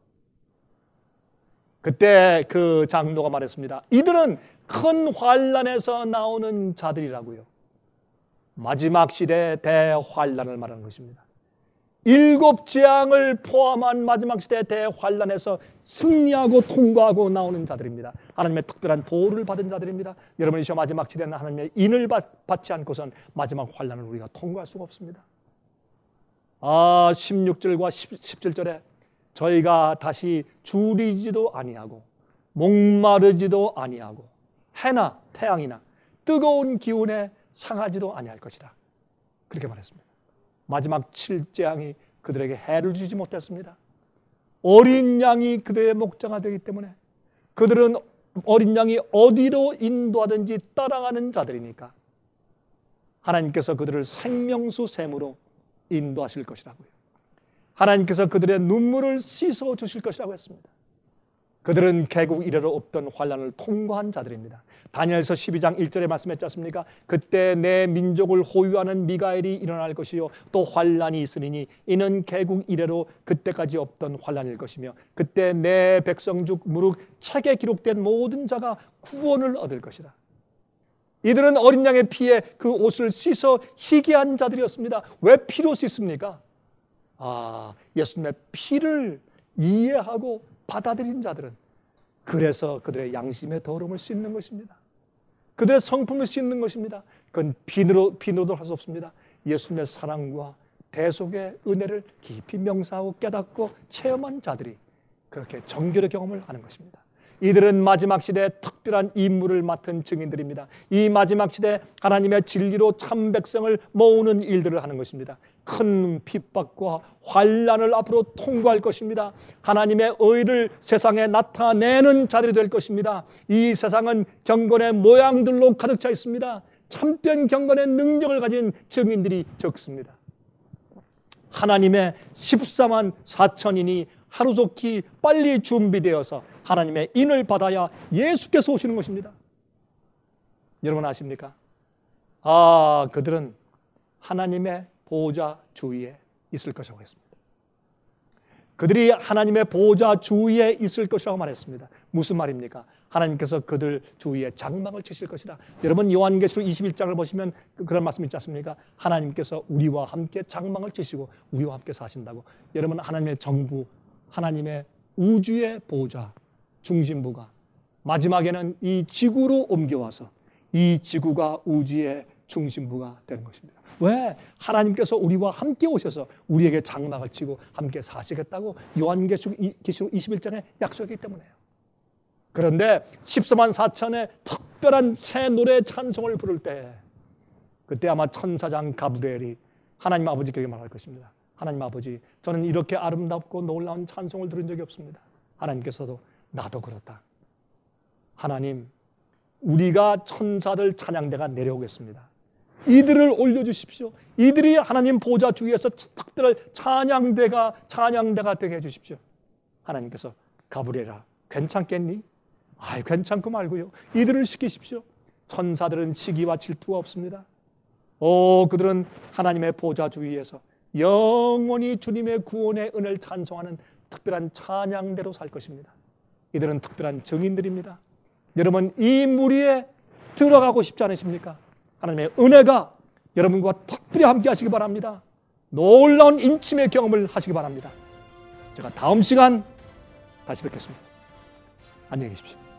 [SPEAKER 1] 그때 그 장로가 말했습니다. 이들은 큰 환난에서 나오는 자들이라고요. 마지막 시대의 대환란을 말하는 것입니다. 일곱 재앙을 포함한 마지막 시대의 대환란에서 승리하고 통과하고 나오는 자들입니다. 하나님의 특별한 보호를 받은 자들입니다. 여러분이 저 마지막 시대는 하나님의 인을 받지 않고선 마지막 환란을 우리가 통과할 수가 없습니다. 아, 십육 절과 십칠 절에 저희가 다시 줄이지도 아니하고 목마르지도 아니하고 해나 태양이나 뜨거운 기운에 상하지도 아니할 것이다, 그렇게 말했습니다. 마지막 칠 재앙이 그들에게 해를 주지 못했습니다. 어린 양이 그들의 목자가 되기 때문에 그들은 어린 양이 어디로 인도하든지 따라가는 자들이니까 하나님께서 그들을 생명수 샘으로 인도하실 것이라고요. 하나님께서 그들의 눈물을 씻어 주실 것이라고 했습니다. 그들은 개국 이래로 없던 환난을 통과한 자들입니다. 다니엘서 십이 장 일 절에 말씀했지 않습니까? 그때 내 민족을 호위하는 미가엘이 일어날 것이요 또 환난이 있으리니 이는 개국 이래로 그때까지 없던 환난일 것이며 그때 내 백성 중 무릇 책에 기록된 모든 자가 구원을 얻을 것이라. 이들은 어린 양의 피에 그 옷을 씻어 희귀한 자들이었습니다. 왜 피로 씻습니까? 아, 예수님의 피를 이해하고 받아들인 자들은 그래서 그들의 양심의 더러움을 씻는 것입니다. 그들의 성품을 씻는 것입니다. 그건 비누로, 비누로도 할 수 없습니다. 예수님의 사랑과 대속의 은혜를 깊이 명사하고 깨닫고 체험한 자들이 그렇게 정결의 경험을 하는 것입니다. 이들은 마지막 시대에 특별한 임무를 맡은 증인들입니다. 이 마지막 시대에 하나님의 진리로 참 백성을 모으는 일들을 하는 것입니다. 큰 핍박과 환난을 앞으로 통과할 것입니다. 하나님의 의를 세상에 나타내는 자들이 될 것입니다. 이 세상은 경건의 모양들로 가득 차 있습니다. 참된 경건의 능력을 가진 증인들이 적습니다. 하나님의 십사만 사천인이 하루속히 빨리 준비되어서 하나님의 인을 받아야 예수께서 오시는 것입니다. 여러분 아십니까? 아, 그들은 하나님의 보호자 주위에 있을 것이라고 했습니다. 그들이 하나님의 보호자 주위에 있을 것이라고 말했습니다. 무슨 말입니까? 하나님께서 그들 주위에 장막을 치실 것이다. 여러분 요한계시록 이십일 장을 보시면 그런 말씀 있지 않습니까? 하나님께서 우리와 함께 장막을 치시고 우리와 함께 사신다고. 여러분 하나님의 정부, 하나님의 우주의 보호자 중심부가 마지막에는 이 지구로 옮겨와서 이 지구가 우주의 중심부가 되는 것입니다. 왜? 하나님께서 우리와 함께 오셔서 우리에게 장막을 치고 함께 사시겠다고 요한계시록 이십일 장에 약속했기 때문에요. 그런데 십사만 사천의 특별한 새 노래 찬송을 부를 때 그때 아마 천사장 가브리엘이 하나님 아버지께 말할 것입니다. 하나님 아버지, 저는 이렇게 아름답고 놀라운 찬송을 들은 적이 없습니다. 하나님께서도 나도 그렇다. 하나님, 우리가 천사들 찬양대가 내려오겠습니다. 이들을 올려주십시오. 이들이 하나님 보좌 주위에서 특별한 찬양대가 찬양대가 되게 해주십시오. 하나님께서 가브리엘아, 괜찮겠니? 아이, 괜찮고 말고요. 이들을 시키십시오. 천사들은 시기와 질투가 없습니다. 오, 그들은 하나님의 보좌 주위에서 영원히 주님의 구원의 은혜를 찬송하는 특별한 찬양대로 살 것입니다. 이들은 특별한 증인들입니다. 여러분 이 무리에 들어가고 싶지 않으십니까? 하나님의 은혜가 여러분과 특별히 함께 하시기 바랍니다. 놀라운 인침의 경험을 하시기 바랍니다. 제가 다음 시간 다시 뵙겠습니다. 안녕히 계십시오.